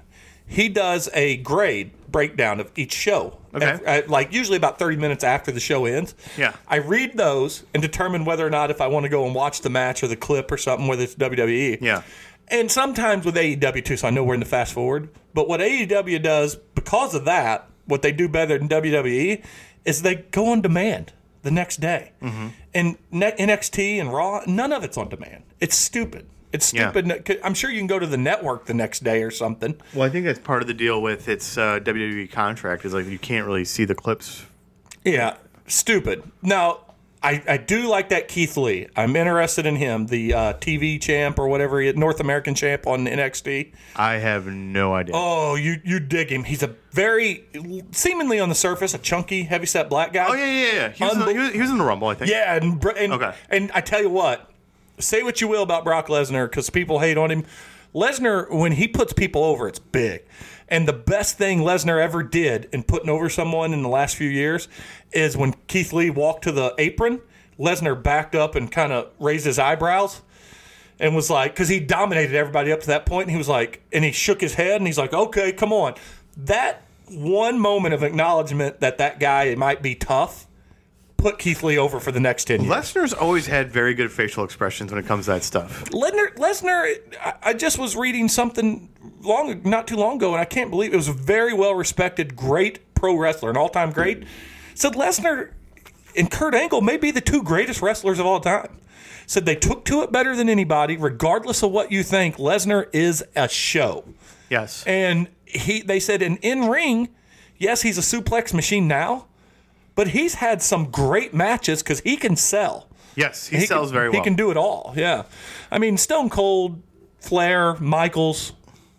he does a grade breakdown of each show. Okay. Like usually about 30 minutes after the show ends. Yeah. I read those and determine whether or not if I want to go and watch the match or the clip or something, whether it's WWE. Yeah. And sometimes with AEW too, so I know we're in the fast forward. But what AEW does, because of that, what they do better than WWE is they go on demand the next day. Mm-hmm. And NXT and Raw, none of it's on demand. It's stupid. It's stupid. Yeah. I'm sure you can go to the network the next day or something. Well, I think that's part of the deal with its WWE contract is like you can't really see the clips. Yeah, stupid. Now, I do like that Keith Lee. I'm interested in him, the TV champ or whatever he is, North American champ on NXT. I have no idea. Oh, you dig him. He's a very, seemingly on the surface, a chunky, heavyset black guy. Oh, yeah. He was in the Rumble, I think. Yeah, and I tell you what, say what you will about Brock Lesnar because people hate on him. Lesnar, when he puts people over, it's big. And the best thing Lesnar ever did in putting over someone in the last few years is when Keith Lee walked to the apron, Lesnar backed up and kind of raised his eyebrows and was like, because he dominated everybody up to that point, and he was like, and he shook his head and he's like, okay, come on. That one moment of acknowledgement that guy might be tough put Keith Lee over for the next 10 years. Lesnar's always had very good facial expressions when it comes to that stuff. Lesnar, I just was reading something not too long ago, and I can't believe it was a very well-respected, great pro wrestler, an all-time great, said Lesnar and Kurt Angle may be the two greatest wrestlers of all time. Said they took to it better than anybody, regardless of what you think. Lesnar is a show. Yes. And they said in ring, yes, he's a suplex machine now, but he's had some great matches because he can sell. Yes, he sells very well. He can do it all, yeah. I mean, Stone Cold, Flair, Michaels,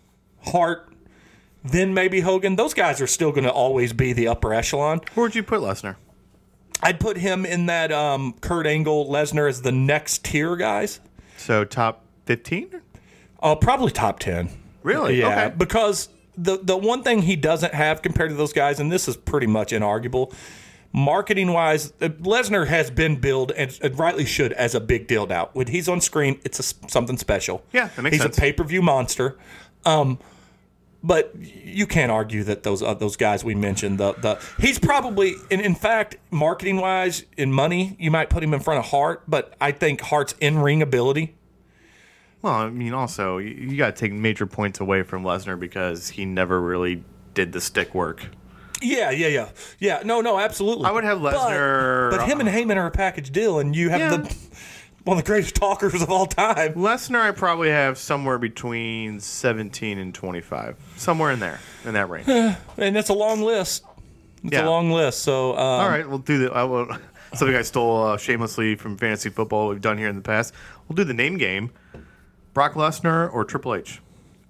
Hart, then maybe Hogan. Those guys are still going to always be the upper echelon. Where would you put Lesnar? I'd put him in that Kurt Angle, Lesnar as the next tier guys. So top 15? Probably top 10. Really? Yeah, okay. Because the one thing he doesn't have compared to those guys, and this is pretty much inarguable, marketing-wise, Lesnar has been billed, and rightly should, as a big deal now. When he's on screen, it's something special. Yeah, that makes sense. He's a pay-per-view monster. But you can't argue that those guys we mentioned, he's probably, in fact, marketing-wise, in money, you might put him in front of Hart, but I think Hart's in-ring ability. Well, I mean, also, you got to take major points away from Lesnar because he never really did the stick work. Yeah. No, absolutely. I would have Lesnar. But him and Heyman are a package deal, and you have one of the greatest talkers of all time. Lesnar, I probably have somewhere between 17 and 25, somewhere in there, in that range. And it's a long list. It's a long list. So, all right, we'll do the. Something I stole shamelessly from fantasy football. We've done here in the past. We'll do the name game. Brock Lesnar or Triple H?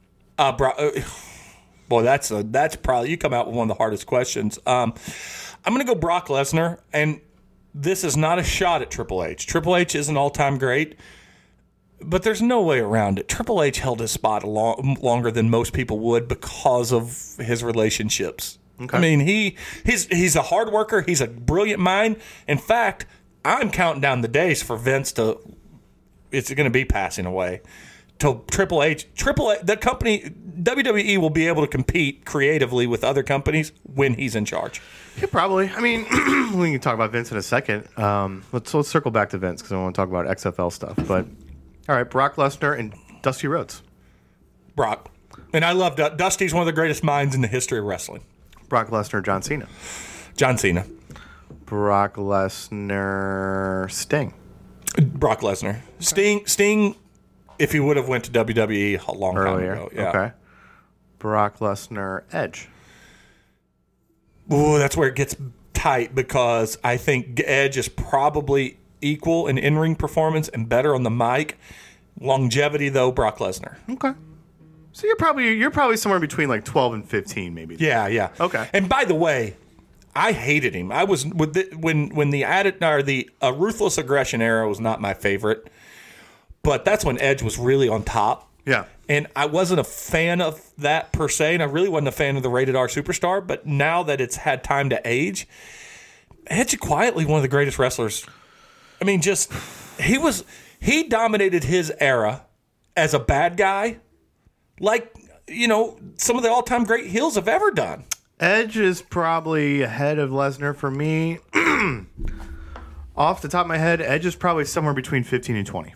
Boy, that's probably, you come out with one of the hardest questions. I'm going to go Brock Lesnar, and this is not a shot at Triple H. Triple H is an all-time great, but there's no way around it. Triple H held his spot longer than most people would because of his relationships. Okay. I mean, he's a hard worker. He's a brilliant mind. In fact, I'm counting down the days for Vince it's going to be passing away. To Triple H, the company, WWE will be able to compete creatively with other companies when he's in charge. Yeah, probably. I mean, we can talk about Vince in a second. Let's circle back to Vince because I want to talk about XFL stuff. But all right, Brock Lesnar and Dusty Rhodes. Brock, and I love Dusty's one of the greatest minds in the history of wrestling. Brock Lesnar, John Cena. John Cena. Brock Lesnar, Sting. Brock Lesnar. Okay. Sting. If he would have went to WWE a long time ago. Yeah. Okay. Brock Lesnar, Edge. Ooh, that's where it gets tight because I think Edge is probably equal in in-ring performance and better on the mic. Longevity, though, Brock Lesnar. Okay. So you're probably somewhere between like 12 and 15, maybe. Yeah. Okay. And by the way, I hated him. I was when the Ruthless Aggression era was not my favorite. But that's when Edge was really on top. Yeah. And I wasn't a fan of that per se, and I really wasn't a fan of the Rated R Superstar. But now that it's had time to age, Edge is quietly one of the greatest wrestlers. I mean, he dominated his era as a bad guy. Like some of the all-time great heels have ever done. Edge is probably ahead of Lesnar for me. Off the top of my head, Edge is probably somewhere between 15 and 20.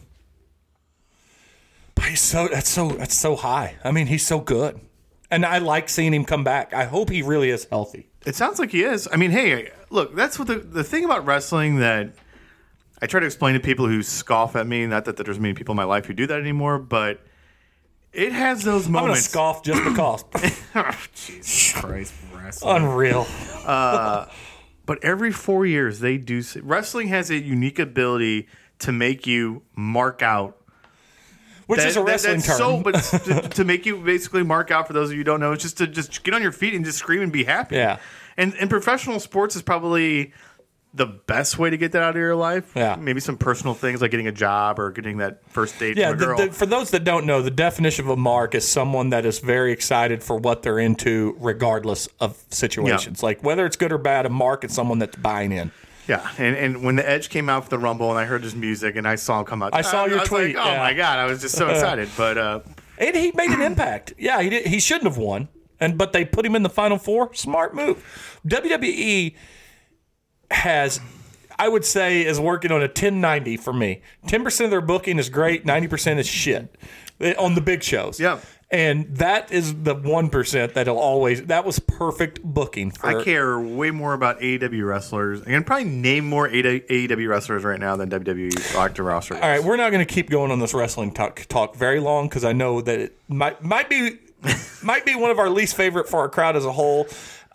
But that's so high. I mean, he's so good. And I like seeing him come back. I hope he really is healthy. It sounds like he is. I mean, hey, look, that's what the thing about wrestling that I try to explain to people who scoff at me. Not that there's many people in my life who do that anymore, but it has those moments. I'm going to scoff just because. Oh, Jesus Christ, wrestling. Unreal. But every 4 years, they do. Wrestling has a unique ability to make you mark out. Which is a wrestling term. But to make you basically mark out, for those of you who don't know, it's just to just get on your feet and just scream and be happy. Yeah. And professional sports is probably the best way to get that out of your life. Yeah. Maybe some personal things like getting a job or getting that first date with a girl. For those that don't know, the definition of a mark is someone that is very excited for what they're into regardless of situations. Yeah. Like whether it's good or bad, a mark is someone that's buying in. Yeah, and when the Edge came out for the Rumble and I heard his music and I saw him come out, I saw your tweet. Like, oh my God, I was just so excited. But and he made an impact. Yeah, he did. He shouldn't have won, but they put him in the Final Four. Smart move. WWE has, I would say, is working on a 10-90 for me. 10% of their booking is great. 90% is shit on the big shows. Yeah. And that is the 1% that was perfect booking. I care way more about AEW wrestlers. I can probably name more AEW wrestlers right now than WWE active roster. All right, we're not going to keep going on this wrestling talk very long because I know that it might be one of our least favorite for our crowd as a whole.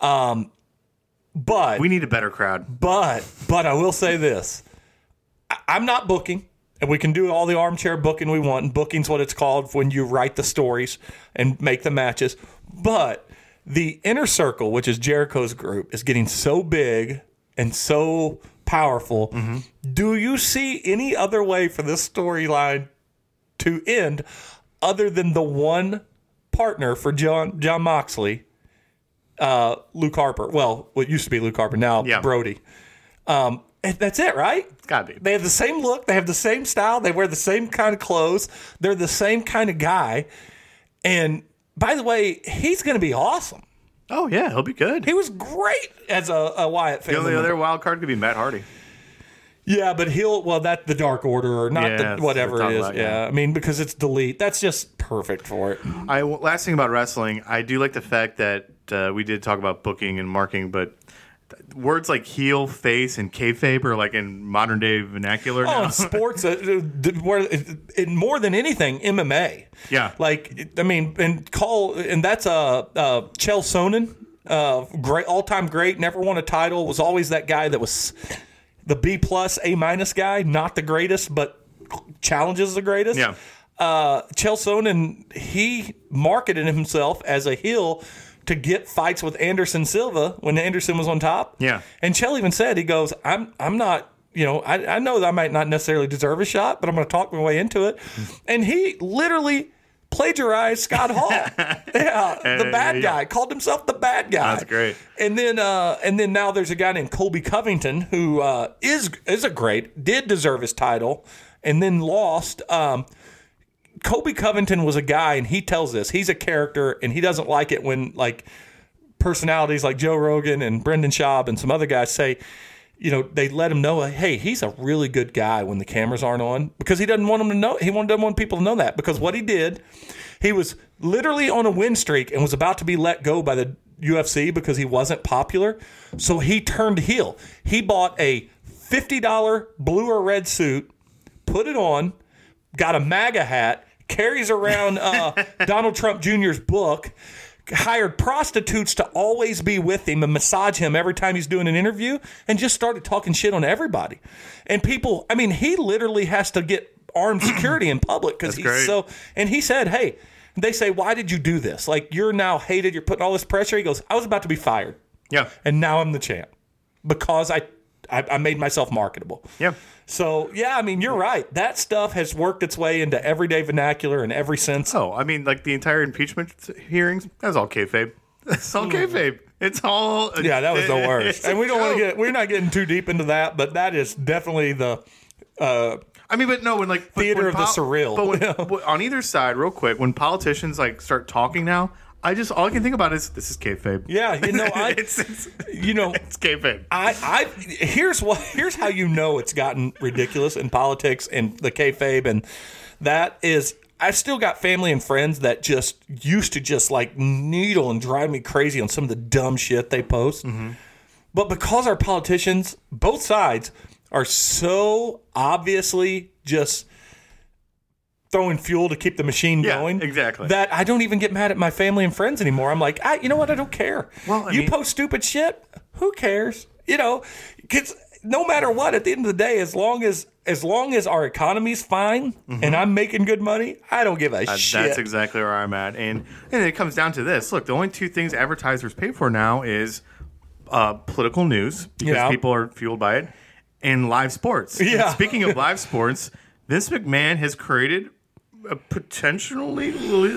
But we need a better crowd. But I will say this: I'm not booking. And we can do all the armchair booking we want. And booking's what it's called when you write the stories and make the matches. But the Inner Circle, which is Jericho's group, is getting so big and so powerful. Mm-hmm. Do you see any other way for this storyline to end other than the one partner for John Moxley, Luke Harper? Well, what used to be Luke Harper, now Brody. And that's it, right? It's got to be. They have the same look. They have the same style. They wear the same kind of clothes. They're the same kind of guy. And by the way, he's going to be awesome. Oh, yeah. He'll be good. He was great as a Wyatt family member. The only other wild card could be Matt Hardy. Yeah, but that's the Dark Order or not whatever it is. About, yeah. I mean, because it's Delete. That's just perfect for it. Last thing about wrestling, I do like the fact that we did talk about booking and marking, but words like heel, face, and kayfabe are like in modern day vernacular now. In sports, more than anything, MMA. Yeah. Like, I mean, and that's Chael Sonnen, great, all-time great, never won a title, was always that guy that was the B+, A- guy, not the greatest, but challenges the greatest. Yeah. Chael Sonnen, he marketed himself as a heel to get fights with Anderson Silva when Anderson was on top. Yeah. And Chael even said, he goes, I'm not, I know that I might not necessarily deserve a shot, but I'm going to talk my way into it. And he literally plagiarized Scott Hall. The bad guy. Called himself the bad guy. That's great. And then now there's a guy named Colby Covington who is did deserve his title and then lost. Colby Covington was a guy, and he tells this. He's a character, and he doesn't like it when like personalities like Joe Rogan and Brendan Schaub and some other guys say, they let him know, hey, he's a really good guy when the cameras aren't on, because he doesn't want them to know. He doesn't want people to know that, because what he did, he was literally on a win streak and was about to be let go by the UFC because he wasn't popular. So he turned heel. He bought a $50 blue or red suit, put it on, got a MAGA hat, carries around Donald Trump Jr.'s book, hired prostitutes to always be with him and massage him every time he's doing an interview, and just started talking shit on everybody. And people, I mean, he literally has to get armed security in public because he's great. so. And he said, hey, they say, why did you do this? Like, you're now hated. You're putting all this pressure. He goes, I was about to be fired. Yeah. And now I'm the champ because I made myself marketable. Yeah. So, yeah, I mean, you're right. That stuff has worked its way into everyday vernacular in every sense. Oh, I mean, like the entire impeachment hearings, that was all kayfabe. That's all kayfabe. It's all... Yeah, that was the worst. And we're not getting too deep into that, but that is definitely the... I mean, but no, when like Theater when of the surreal. But when, on either side, real quick, when politicians like start talking now, all I can think about is this is kayfabe. Yeah, it's kayfabe. Here's how you know it's gotten ridiculous in politics and the kayfabe, and that is, I still got family and friends that just used to just like needle and drive me crazy on some of the dumb shit they post. Mm-hmm. But because our politicians, both sides, are so obviously just throwing fuel to keep the machine going. Exactly. That I don't even get mad at my family and friends anymore. I'm like, you know what? I don't care. Well, you post stupid shit. Who cares? Because no matter what, at the end of the day, as long as our economy's fine and I'm making good money, I don't give a shit. That's exactly where I'm at. And it comes down to this. Look, the only two things advertisers pay for now is political news, because people are fueled by it, and live sports. Yeah. And speaking of live sports, Vince McMahon has created a potentially...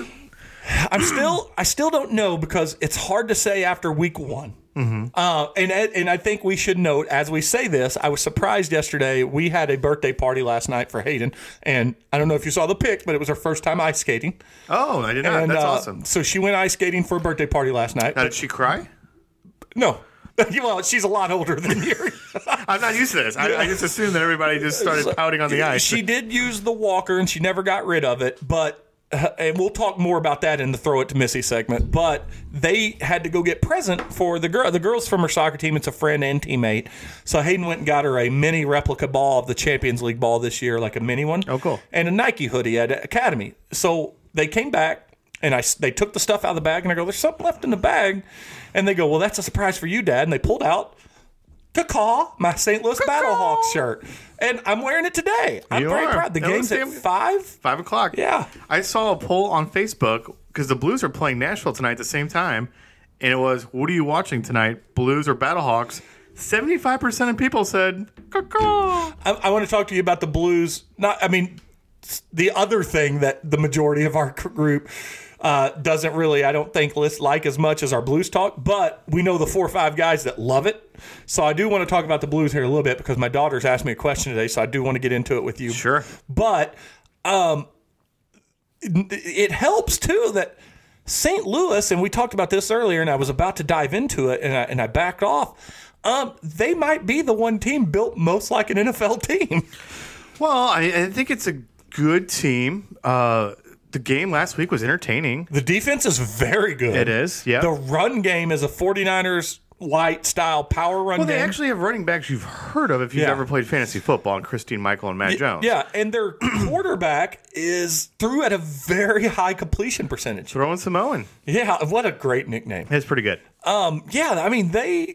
I still don't know, because it's hard to say after week one. Mm-hmm. And I think we should note, as we say this, I was surprised yesterday. We had a birthday party last night for Hayden, and I don't know if you saw the pic, but it was her first time ice skating. Oh, I did not. That's awesome. So she went ice skating for a birthday party last night. Now, did she cry? No. Well, she's a lot older than you. I'm not used to this. I just assumed that everybody just started pouting on the ice. She did use the walker, and she never got rid of it, but... and we'll talk more about that in the Throw It to Missy segment, but they had to go get present for the girl. The girls from her soccer team, it's a friend and teammate. So Hayden went and got her a mini replica ball of the Champions League ball this year, like a mini one. Oh, cool. And a Nike hoodie at Academy. So they came back, and they took the stuff out of the bag, and I go, there's something left in the bag. And they go, well, that's a surprise for you, Dad. And they pulled out my St. Louis Battlehawks shirt. And I'm wearing it today. I'm very proud. The game's at 5? 5 o'clock. Yeah. I saw a poll on Facebook, because the Blues are playing Nashville tonight at the same time. And it was, what are you watching tonight, Blues or Battlehawks? 75% of people said, caw. I want to talk to you about the Blues. The other thing that the majority of our group doesn't really, I don't think, like as much as our Blues talk, but we know the 4 or 5 guys that love it. So I do want to talk about the Blues here a little bit, because my daughter's asked me a question today, so I do want to get into it with you. Sure. But it helps, too, that St. Louis, and we talked about this earlier, and I was about to dive into it, and I backed off. They might be the one team built most like an NFL team. Well, I think it's a good team. The game last week was entertaining. The defense is very good. It is, yeah. The run game is a 49ers light style power run game. Well, they actually have running backs you've heard of if you've ever played fantasy football, and Christine Michael and Matt Jones. Yeah, and their quarterback threw at a very high completion percentage. Throwing Samoan. Yeah, what a great nickname. It's pretty good. Yeah, I mean, they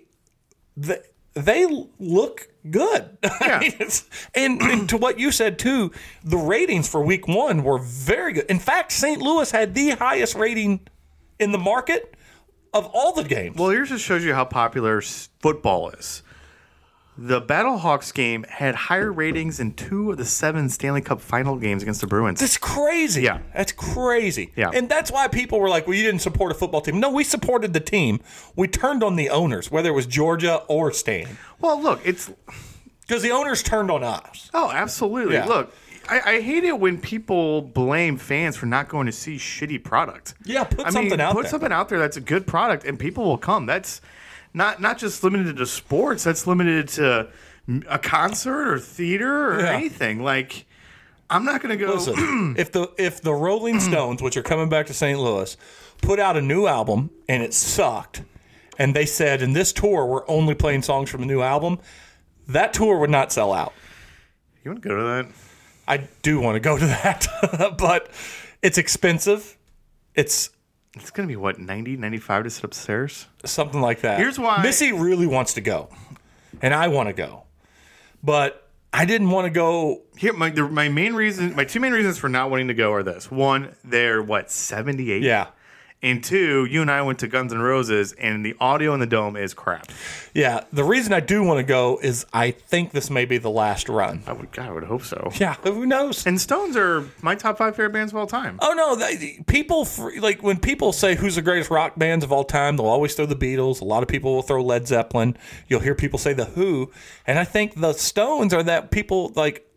look good. Yeah. and to what you said, too, the ratings for week one were very good. In fact, St. Louis had the highest rating in the market of all the games. Well, here's just shows you how popular football is. The Battlehawks game had higher ratings in 2 of the 7 Stanley Cup final games against the Bruins. That's crazy. Yeah. That's crazy. Yeah. And that's why people were like, well, you didn't support a football team. No, we supported the team. We turned on the owners, whether it was Georgia or Stan. Well, look, it's... Because the owners turned on us. Oh, absolutely. Yeah. Look, I hate it when people blame fans for not going to see shitty product. Yeah, put something out there. Put something out there that's a good product, and people will come. That's not just limited to sports. That's limited to a concert or theater or anything. Like, I'm not going to go... Listen, if the Rolling Stones, which are coming back to St. Louis, put out a new album and it sucked, and they said, in this tour, we're only playing songs from the new album, that tour would not sell out. You want to go to that? I do want to go to that, but it's expensive. It's going to be, what, $90, $95 to sit upstairs? Something like that. Here's why. Missy really wants to go, and I want to go. But I didn't want to go. Here, my two main reasons for not wanting to go are this. One, they're, 78? Yeah. And 2, you and I went to Guns N' Roses, and the audio in the Dome is crap. Yeah, the reason I do want to go is I think this may be the last run. I would hope so. Yeah, who knows? And Stones are my top 5 favorite bands of all time. Oh, no, when people say who's the greatest rock bands of all time, they'll always throw the Beatles. A lot of people will throw Led Zeppelin. You'll hear people say The Who. And I think the Stones are that people, like,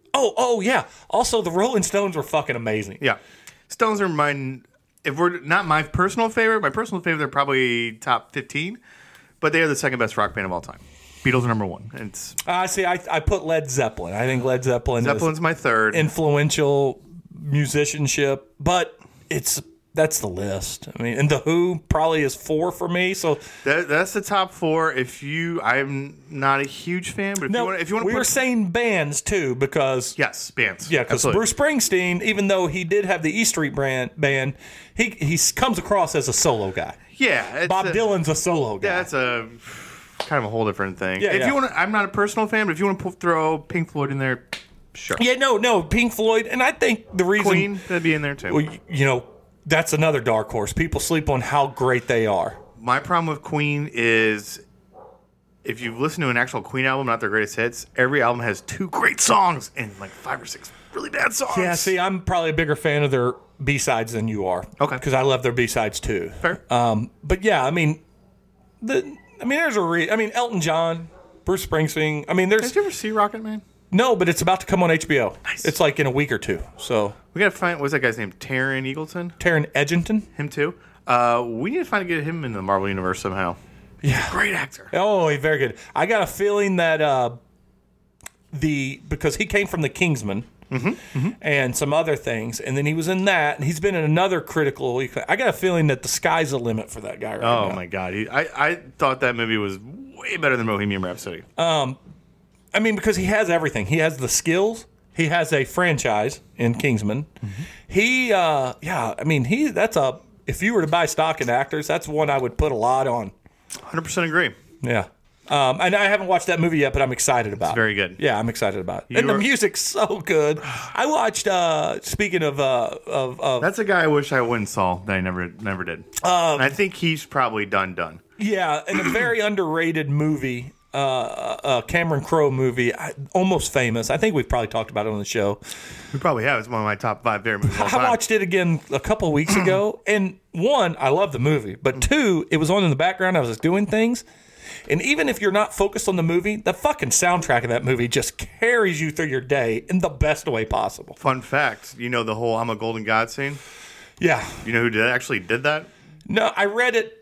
Oh, yeah. Also, the Rolling Stones were fucking amazing. Yeah. Stones are mine. If we're not my personal favorite, they're probably top 15, but they are the second best rock band of all time. Beatles are number one. It's See, I put Led Zeppelin. I think Led Zeppelin Zeppelin's is my third. influential musicianship, but that's the list. I mean, and The Who probably is 4 for me. So That's the top 4. I'm not a huge fan, but if you want to we were saying bands too because yes, bands. yeah, because Bruce Springsteen, even though he did have the E Street band, he comes across as a solo guy. Yeah, Bob Dylan's a solo guy. Yeah, that's a kind of a whole different thing. Yeah, if you want, I'm not a personal fan, but if you want to throw Pink Floyd in there, sure. Yeah, no, Pink Floyd, and I think the reason Queen that'd be in there too. Well, that's another dark horse. People sleep on how great they are. My problem with Queen is if you listen to an actual Queen album, not their greatest hits, every album has 2 great songs and like 5 or 6 really bad songs. Yeah, see, I'm probably a bigger fan of their B-sides than you are. Okay. Because I love their B-sides too. Fair. But yeah, I mean, there's Elton John, Bruce Springsteen. I mean, Did you ever see Rocket Man? No, but it's about to come on HBO. Nice. It's like in a week or two. So We gotta find what's that guy's name? Taron Egerton? Taron Egerton. Him too. We need to get him in the Marvel universe somehow. Yeah, Great actor. oh, he's very good. I got a feeling that because he came from the Kingsman and some other things, and then he was in that, and he's been in another critical. I got a feeling that the sky's the limit for that guy right now. Oh my god. I thought that movie was way better than Bohemian Rhapsody. I mean, because he has everything. He has the skills. He has a franchise in Kingsman. If you were to buy stock in actors, that's one I would put a lot on. 100% agree. Yeah. And I haven't watched that movie yet, but I'm excited about it. very good. Yeah, I'm excited about it. And the music's so good. I watched, speaking of That's a guy I wish I went and saw that I never did. And I think he's probably done. yeah, and a very underrated movie, Cameron Crowe movie, Almost Famous. I think we've probably talked about it on the show. We probably have. It's one of my top 5 favorite movies of all I time. watched it again a couple of weeks ago, and 1, I love the movie, but 2, it was on in the background. I was just doing things, and even if you're not focused on the movie, the fucking soundtrack of that movie just carries you through your day in the best way possible. Fun fact, the whole I'm a Golden God scene? Yeah. You know who actually did that? No, I read it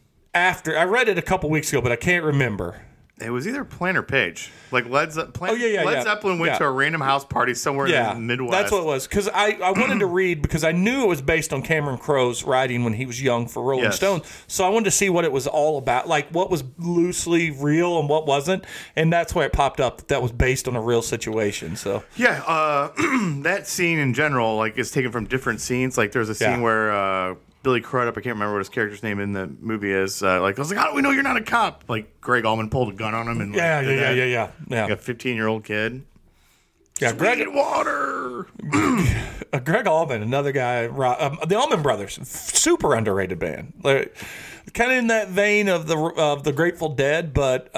a couple weeks ago, but I can't remember. It was either Plan or Page. Like Led yeah. Zeppelin went to a random house party somewhere in the Midwest. That's what it was. Because I wanted to read, because I knew it was based on Cameron Crowe's writing when he was young for Rolling Stone. So I wanted to see what it was all about, like what was loosely real and what wasn't. And that's why it popped up that was based on a real situation. So yeah, that scene in general, like, is taken from different scenes. Like, there's a scene where Billy Crudup, I can't remember what his character's name in the movie is. I was like, how do we know you're not a cop? Like, Greg Allman pulled a gun on him and yeah. Like a 15-year-old kid. Yeah, Greg Water. Greg Allman, another guy. The Allman Brothers, super underrated band. Like, kind of in that vein of the Grateful Dead, but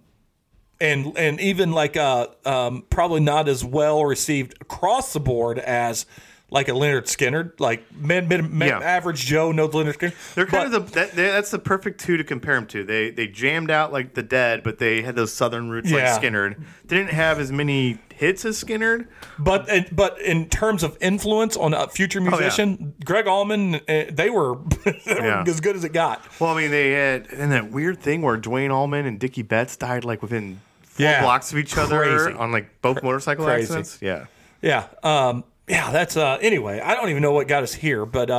and even like probably not as well received across the board as like a Leonard Skinner, like average Joe knows Leonard Skinner. They're kind of that's the perfect 2 to compare them to. They jammed out like the Dead, but they had those southern roots like Skinner. They didn't have as many hits as Skinner. But in terms of influence on a future musician, Greg Allman, they were as good as it got. Well, I mean, they had that weird thing where Dwayne Allman and Dickie Betts died like within 4 blocks of each other on like both motorcycle accidents. Yeah. Yeah. Yeah, that's anyway. I don't even know what got us here, but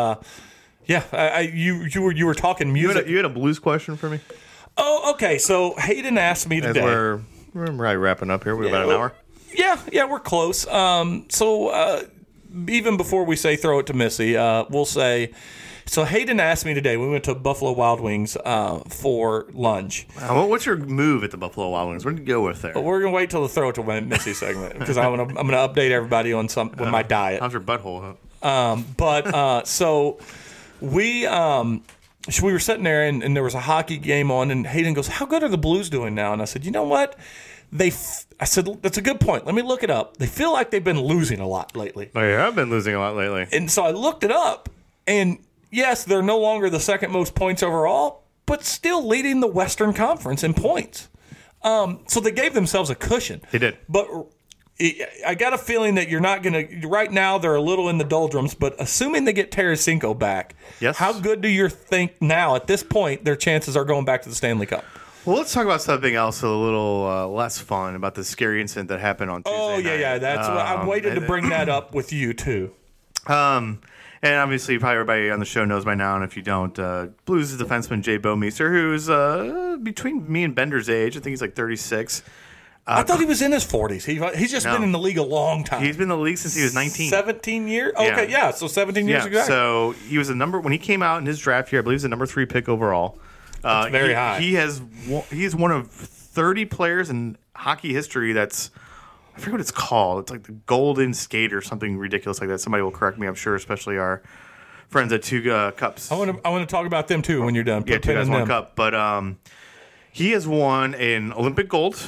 you were talking music. You had a blues question for me. Oh, okay. So Hayden asked me today. We're right wrapping up here. We're about an hour. Yeah, we're close. So even before we say throw it to Missy, we'll say. So Hayden asked me today. We went to Buffalo Wild Wings for lunch. What's your move at the Buffalo Wild Wings? What did you go with there? But we're gonna wait till the throw it to Missy segment because I'm gonna update everybody on with my diet. How's your butthole? Huh? So we were sitting there and there was a hockey game on, and Hayden goes, "How good are the Blues doing now?" And I said, "You know what? I said that's a good point. Let me look it up. They feel like they've been losing a lot lately." Oh, yeah, I've been losing a lot lately. And so I looked it up, and yes, they're no longer the second most points overall, but still leading the Western Conference in points. So they gave themselves a cushion. They did. But I got a feeling that you're not going to. Right now, they're a little in the doldrums, but assuming they get Tarasenko back, Yes. how good do you think now, at this point, their chances are going back to the Stanley Cup? Well, let's talk about something else a little less fun about the scary incident that happened on Tuesday Oh, night. yeah. That's what I waited to bring that up with you, too. And obviously, probably everybody on the show knows by now, and if you don't, Blues defenseman Jay Bouwmeester, who's between me and Bender's age. I think he's like 36. I thought he was in his 40s. He's just No. been in the league a long time. He's been in the league since he was 19. 17 years? Okay, yeah, so 17 years ago. So he was when he came out in his draft year, I believe he's the number 3 pick overall. That's very high. He's one of 30 players in hockey history that's, I forget what it's called. It's like the Golden Skate or something ridiculous like that. Somebody will correct me, I'm sure, especially our friends at Two Cups. I want to talk about them, too, when you're done. Yeah, Put Two pin Guys, in One them. Cup. But he has won an Olympic gold,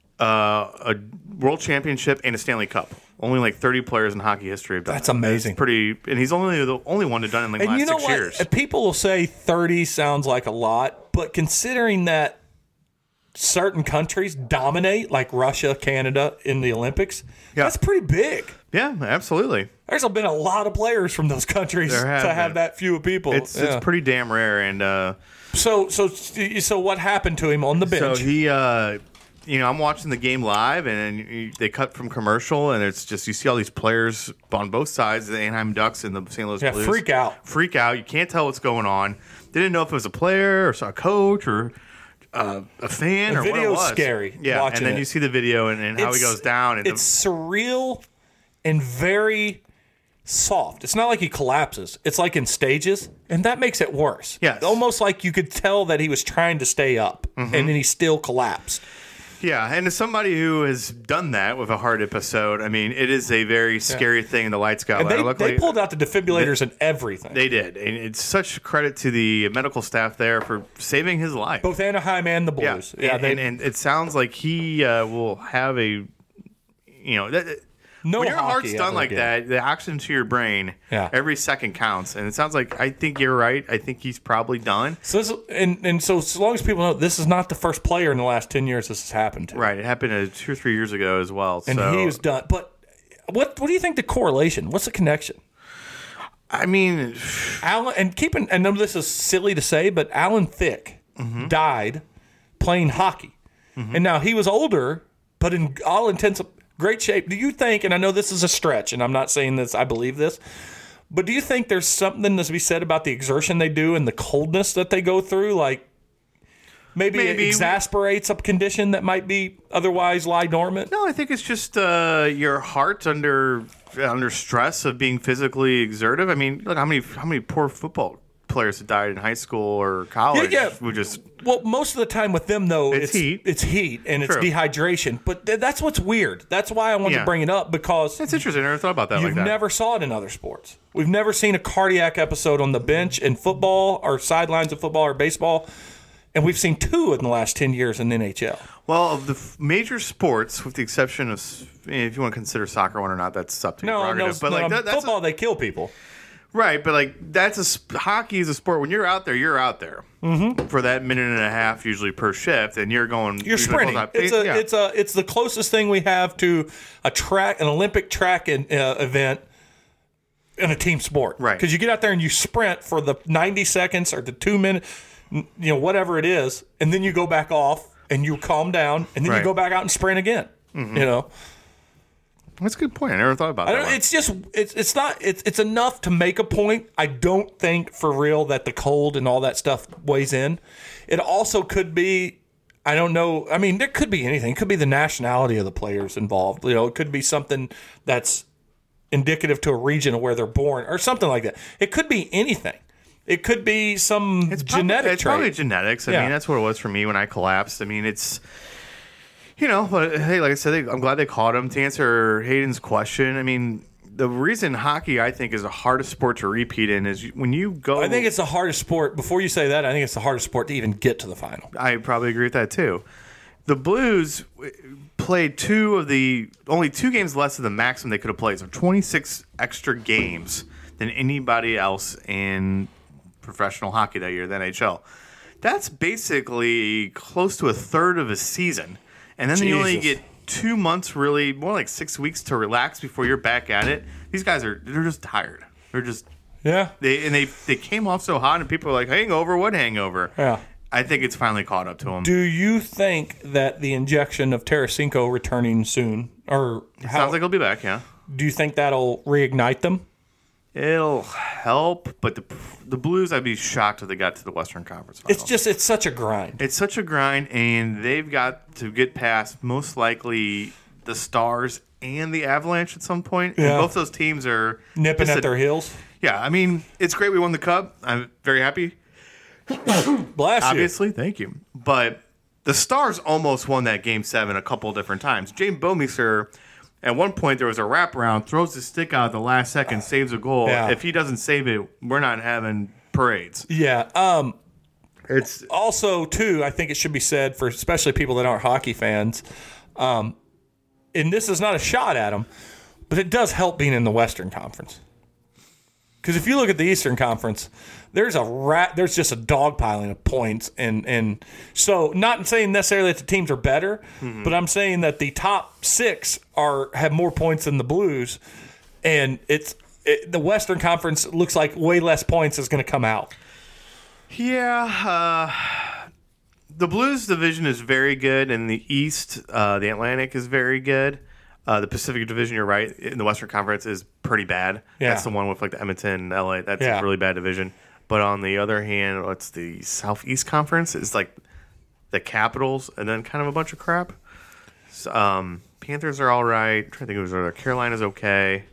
a World Championship, and a Stanley Cup. Only like 30 players in hockey history have done That's that. amazing. It's pretty, and he's only the only one to done it in like the And last you know 6 what? years. People will say 30 sounds like a lot, but considering that certain countries dominate, like Russia, Canada, in the Olympics, Yeah. that's pretty big. Yeah, absolutely. There's been a lot of players from those countries There have to have been. that few people. It's pretty damn rare, and So what happened to him on the bench? so he, I'm watching the game live, and they cut from commercial, and it's just you see all these players on both sides, the Anaheim Ducks and the St. Louis Blues, freak out. You can't tell what's going on. They didn't know if it was a player or a coach or a fan The or what it video's was. scary Yeah, watching and then it. you see the video and how he goes down. And It's surreal and very soft. It's not like he collapses. It's like in stages, and that makes it worse. Yes. Almost like you could tell that he was trying to stay up, and then he still collapsed. Yeah, and as somebody who has done that with a heart episode, I mean, it is a very scary thing. The lights got And loud. they pulled out the defibrillators and everything. They did, and it's such credit to the medical staff there for saving his life. Both Anaheim and the Yeah, Blues. and it sounds like he will have a, No when your heart's hockey done ever like again. that, the oxygen to your brain, Yeah. every second counts, and it sounds like I think you're right. I think he's probably done. So so as long as people know, this is not the first player in the last 10 years this has happened to. Right, it happened 2 or 3 years ago as well. And so he was done. But what do you think the correlation? What's the connection? I mean, Alan, and I know this is silly to say, but Alan Thicke died playing hockey. And now he was older, but in all intents, great shape. Do you think, and I know this is a stretch, and I'm not saying this, I believe this, but do you think there's something to be said about the exertion they do and the coldness that they go through? Like maybe it exasperates a condition that might be otherwise lie dormant? no, I think it's just your heart under stress of being physically exertive. I mean, look how many poor football players have died in high school or college. Yeah. Who just Well, most of the time with them, though, It's heat. It's heat and it's True. dehydration. But that's what's weird. That's why I wanted Yeah. to bring it up, because That's interesting. I never thought about that you've like that. never saw it in other sports. We've never seen a cardiac episode on the bench in football or sidelines of football or baseball. And we've seen 2 in the last 10 years in the NHL. Well, of the major sports, with the exception of, if you want to consider soccer one or not, that's up to your prerogative. But like that's football, they kill people. right. But like hockey is a sport. When you're out there, for that minute and a half usually per shift, and you're going. You're sprinting. It's the closest thing we have to an Olympic track event in a team sport. Right. Because you get out there and you sprint for the 90 seconds or the 2 minutes, whatever it is, and then you go back off and you calm down, and then you Right. go back out and sprint again. That's a good point. I never thought about that. It's just it's enough to make a point. I don't think for real that the cold and all that stuff weighs in. It also could be, I don't know. I mean, there could be anything. It could be the nationality of the players involved. It could be something that's indicative to a region of where they're born or something like that. It could be anything. It could be some genetic It's trait. probably genetics. I Yeah. mean, that's what it was for me when I collapsed. I mean, it's, but hey, like I said, I'm glad they caught him. To answer Hayden's question, I mean, the reason hockey, I think, is the hardest sport to repeat in is when you go. I think it's the hardest sport. Before you say that, I think it's the hardest sport to even get to the final. I probably agree with that too. The Blues played only 2 games less than the maximum they could have played, so 26 extra games than anybody else in professional hockey that year, the NHL. That's basically close to a third of a season, and then you only Jesus. get 2 months, really more like 6 weeks to relax before you're back at it. These guys they're just tired. They're just they came off so hot, and people are like, hangover? What hangover? Yeah. I think it's finally caught up to them. Do you think that the injection of Tarasenko returning soon, or Sounds like he'll be back, yeah. do you think that'll reignite them? It'll help, but the Blues, I'd be shocked if they got to the Western Conference Finals. It's such a grind. It's such a grind, and they've got to get past most likely the Stars and the Avalanche at some point. Yeah. And both those teams are Nipping at their heels. Yeah, I mean, it's great we won the Cup. I'm very happy. Bless Obviously, thank you. But the Stars almost won that Game 7 a couple different times. James Bouwmeester, at one point, there was a wraparound, throws the stick out at the last second, saves a goal. Yeah. If he doesn't save it, we're not having parades. you. Yeah. It's Also, too, I think it should be said for especially people that aren't hockey fans, and this is not a shot at them, but it does help being in the Western Conference. Because if you look at the Eastern Conference, there's just a dogpiling of points, and so not saying necessarily that the teams are better, but I'm saying that the top 6 have more points than the Blues, and the Western Conference looks like way less points is going to come out. Yeah, the Blues division is very good. In the East, the Atlantic is very good. The Pacific Division, you're right, in the Western Conference is pretty bad. Yeah. That's the one with like the Edmonton, LA. That's a really bad division. But on the other hand, what's the Southeast Conference? It's like the Capitals and then kind of a bunch of crap. So, Panthers are all right. I'm trying to think of who's other. Carolina's okay.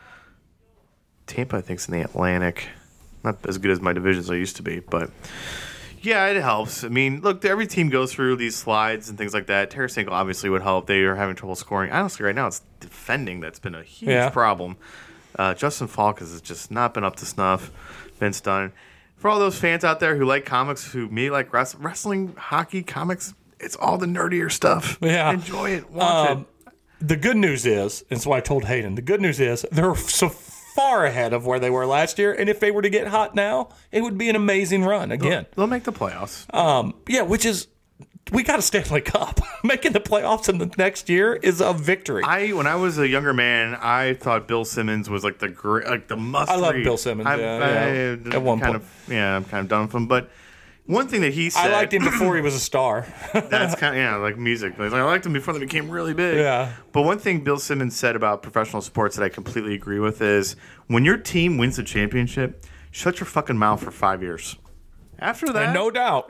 Tampa, I think, is in the Atlantic. Not as good as my divisions I used to be, but yeah, it helps. I mean, look, every team goes through these slides and things like that. Tarasenko obviously would help. They are having trouble scoring. Honestly, right now, it's defending that's been a huge problem. Justin Falk has just not been up to snuff. Vince Dunn. For all those fans out there who like comics, who may like wrestling, hockey, comics, it's all the nerdier stuff. Yeah. Enjoy it. Watch it. The good news is, and so I told Hayden, the good news is they're so far ahead of where they were last year, and if they were to get hot now, it would be an amazing run again. They'll make the playoffs. Which is, we got a Stanley Cup. Making the playoffs in the next year is a victory. When I was a younger man, I thought Bill Simmons was like the must. I love Bill Simmons. At one point, I'm kind of done with him. But one thing that he said, I liked him before he was a star. That's kind of like music. I liked him before they became really big. Yeah. But one thing Bill Simmons said about professional sports that I completely agree with is when your team wins the championship, shut your fucking mouth for 5 years. After that, And no doubt,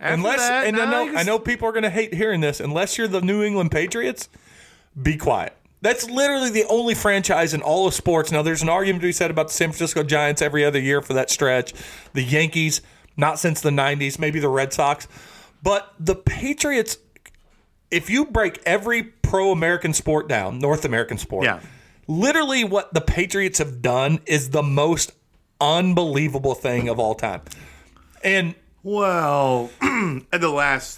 I know people are going to hate hearing this. Unless you're the New England Patriots, be quiet. That's literally the only franchise in all of sports. Now, there's an argument to be said about the San Francisco Giants every other year for that stretch. The Yankees, not since the 90s, maybe the Red Sox. But the Patriots, if you break every pro-American sport down, North American sport, literally what the Patriots have done is the most unbelievable thing of all time. And well, in the last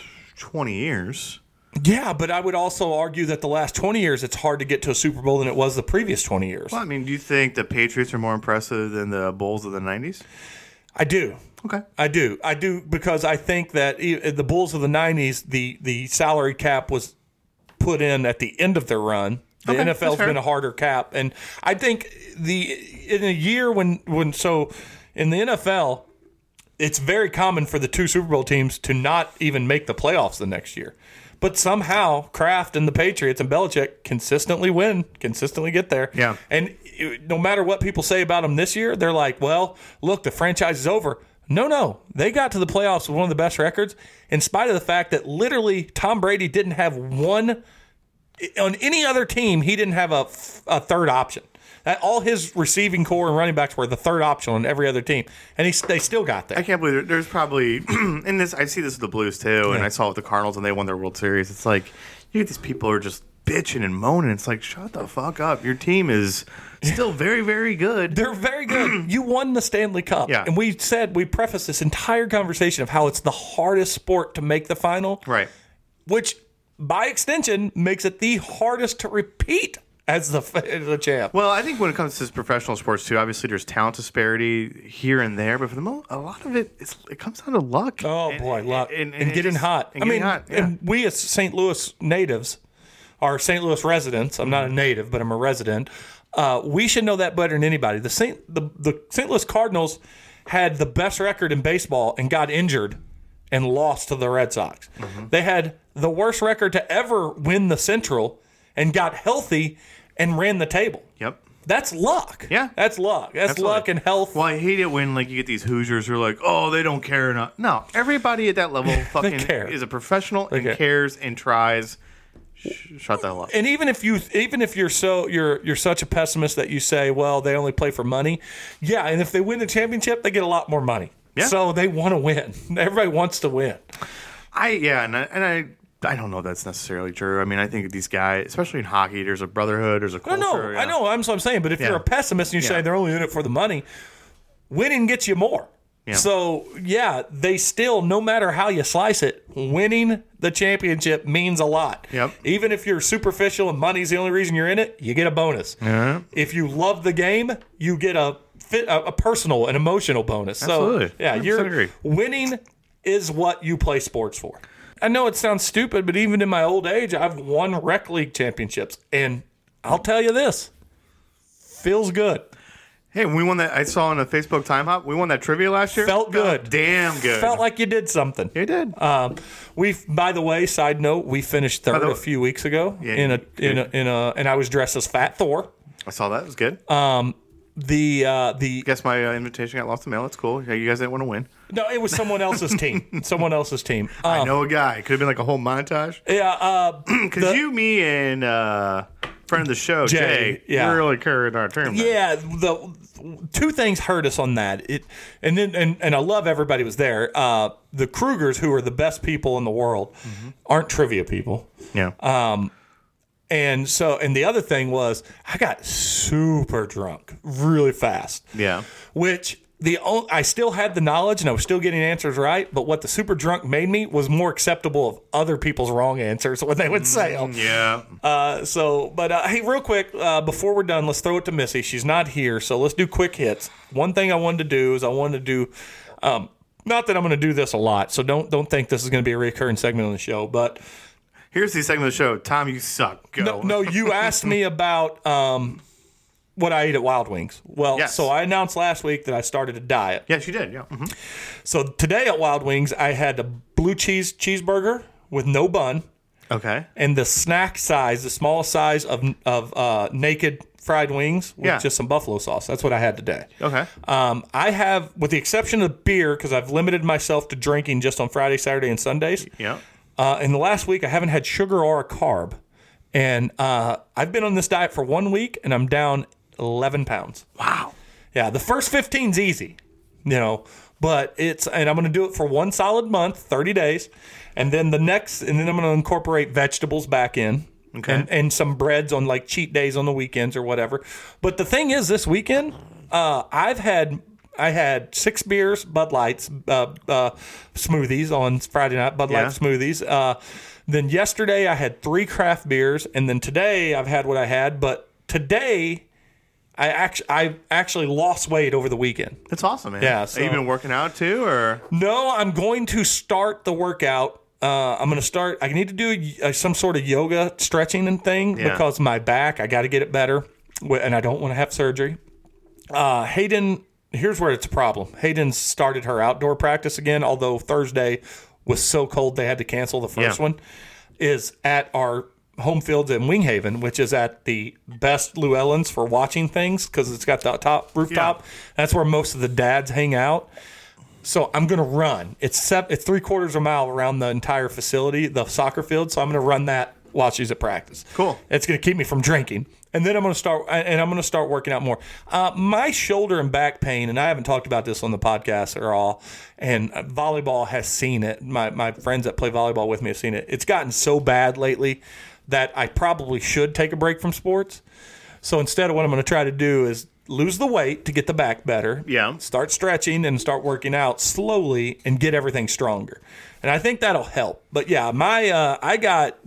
20 years. Yeah, but I would also argue that the last 20 years, it's hard to get to a Super Bowl than it was the previous 20 years. Well, I mean, do you think the Patriots are more impressive than the Bulls of the 90s? I do. Okay. I do because I think that the Bulls of the 90s, the salary cap was put in at the end of their run. The NFL's been a harder cap. And I think in a year when in the NFL, it's very common for the 2 Super Bowl teams to not even make the playoffs the next year. But somehow Kraft and the Patriots and Belichick consistently win, consistently get there. Yeah. And no matter what people say about them this year, they're like, well, look, the franchise is over. No. They got to the playoffs with one of the best records in spite of the fact that literally Tom Brady didn't have one – on any other team, he didn't have a third option. All his receiving core and running backs were the third option on every other team, and they still got there. I can't believe there's probably in this. I see this with the Blues too, and I saw it with the Cardinals when they won their World Series. It's like you get these people who are just bitching and moaning. It's like, shut the fuck up. Your team is still very, very good. They're very good. You won the Stanley Cup, and we prefaced this entire conversation of how it's the hardest sport to make the final, right? Which, by extension, makes it the hardest to repeat as the champ. Well, I think when it comes to professional sports too, obviously there's talent disparity here and there, but for a lot of it comes down to luck. Oh boy, luck and getting hot. And we as and we as St. Louis natives, are St. Louis residents. I'm not a native, but I'm a resident. We should know that better than anybody. The St. Louis Cardinals had the best record in baseball and got injured and lost to the Red Sox. They had the worst record to ever win the Central and got healthy and ran the table. Yep. That's luck. Yeah. That's luck. That's Absolutely. luck and health. Well, I hate it when you get these Hoosiers who are like, oh, they don't care enough. No, everybody at that level fucking care. is a professional and care. cares and tries. Shut the hell up. And even if you're such a pessimist that you say, well, they only play for money. Yeah, and if they win the championship, they get a lot more money. Yeah. So they want to win. Everybody wants to win. I don't know if that's necessarily true. I mean, I think these guys, especially in hockey, there's a brotherhood, there's a culture. I know. That's what I'm saying. But if you're a pessimist and you say they're only in it for the money, winning gets you more. Yeah. So, they still, no matter how you slice it, winning the championship means a lot. Yep. Even if you're superficial and money's the only reason you're in it, you get a bonus. Yeah. If you love the game, you get a personal and emotional bonus. Absolutely. So, you're agree. winning is what you play sports for. I know it sounds stupid, but even in my old age, I've won rec league championships. And I'll tell you this, feels good. Hey, we won that. I saw on a Facebook time hop. We won that trivia last year. Felt good. Damn good. Felt like you did something. You did. By the way, side note, we finished third a few weeks ago Yeah, and I was dressed as Fat Thor. I saw that. It was good. The Guess my invitation got lost in the mail. It's cool. Yeah, you guys didn't want to win. No, it was someone else's team. Someone else's team. I know a guy. Could have been like a whole montage. Yeah. Because you, me, and friend of the show, Jay, we really carried our tournament. Yeah. The two things hurt us on that. And I love everybody was there. The Krugers, who are the best people in the world, aren't trivia people. Yeah. And the other thing was I got super drunk really fast. Yeah. Which I still had the knowledge and I was still getting answers right, but what the super drunk made me was more acceptable of other people's wrong answers when they would say them. Yeah. Hey, real quick, before we're done, let's throw it to Missy. She's not here, so let's do quick hits. One thing I wanted to do is not that I'm going to do this a lot, so don't think this is going to be a recurring segment on the show, but here's the segment of the show. Tom, you suck. Go. No, you asked me about what I eat at Wild Wings. Well, yes. So I announced last week that I started a diet. Yes, you did. Yeah. Mm-hmm. So today at Wild Wings, I had a blue cheese cheeseburger with no bun. Okay. And the snack size, the smallest size of naked fried wings with just some buffalo sauce. That's what I had today. Okay. I have, with the exception of beer, because I've limited myself to drinking just on Friday, Saturday, and Sundays. Yeah. In the last week, I haven't had sugar or a carb. And I've been on this diet for 1 week, and I'm down 11 pounds. Wow. Yeah, the first 15's easy, but and I'm going to do it for one solid month, 30 days. And then I'm going to incorporate vegetables back in. Okay. And some breads on like cheat days on the weekends or whatever. But the thing is, this weekend, I had 6 beers, Bud Lights, smoothies on Friday night, Bud Light smoothies. Then yesterday I had 3 craft beers, and then today I've had what I had. But today I actually lost weight over the weekend. That's awesome, man. Yeah. Have you been working out too, or? No, I'm going to start the workout. I'm going to start. I need to do some sort of yoga stretching and thing because my back, I got to get it better, and I don't want to have surgery. Hayden, here's where it's a problem. Hayden started her outdoor practice again, although Thursday was so cold they had to cancel the first one, is at our home fields in Winghaven, which is at the best Llewellyn's for watching things because it's got the top rooftop. Yeah. That's where most of the dads hang out. So I'm going to run. It's 3/4 of a mile around the entire facility, the soccer field. So I'm going to run that while she's at practice. Cool. It's going to keep me from drinking. And then I'm going to start working out more. My shoulder and back pain, and I haven't talked about this on the podcast at all, and volleyball has seen it. My friends that play volleyball with me have seen it. It's gotten so bad lately that I probably should take a break from sports. So instead of what I'm going to try to do is lose the weight to get the back better. Yeah. Start stretching and start working out slowly and get everything stronger. And I think that'll help. But yeah, I got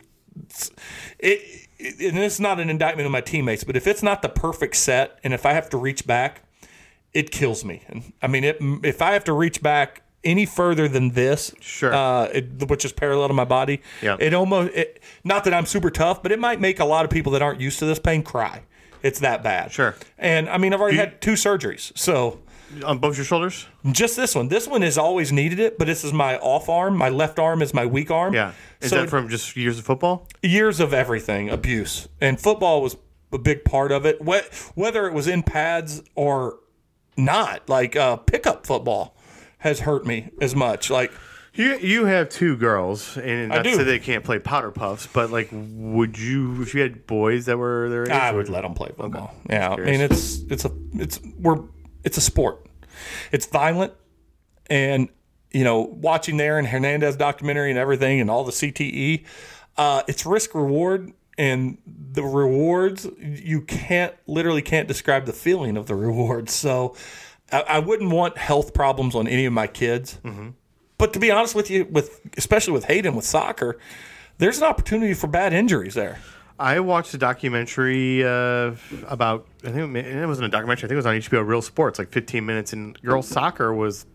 it. And it's not an indictment of my teammates, but if it's not the perfect set and if I have to reach back, it kills me. And I mean, if I have to reach back, any further than this, Sure. which is parallel to my body, Yeah. not that I'm super tough, but it might make a lot of people that aren't used to this pain cry. It's that bad. Sure. And I mean, I've already had 2 surgeries, so On both your shoulders? just this one. This one has always needed it, but this is my off arm. My left arm is my weak arm. Yeah. Is So that from just years of football? years of everything, abuse, and football was a big part of it. Whether it was in pads or not, like pickup football has hurt me as much. Like You have 2 girls, and I not to do. say they can't play powder puffs, but like, would you, if you had boys that were their age? I would let them play football. Okay. Yeah, I mean it's a sport. It's violent, and watching the Aaron Hernandez documentary and everything, and all the CTE, it's risk reward, and the rewards you literally can't describe the feeling of the rewards. So I wouldn't want health problems on any of my kids. Mm-hmm. But to be honest with you, especially with Hayden with soccer, there's an opportunity for bad injuries there. I watched a documentary about, I think it wasn't a documentary, I think it was on HBO Real Sports, like 15 minutes, and girls soccer was,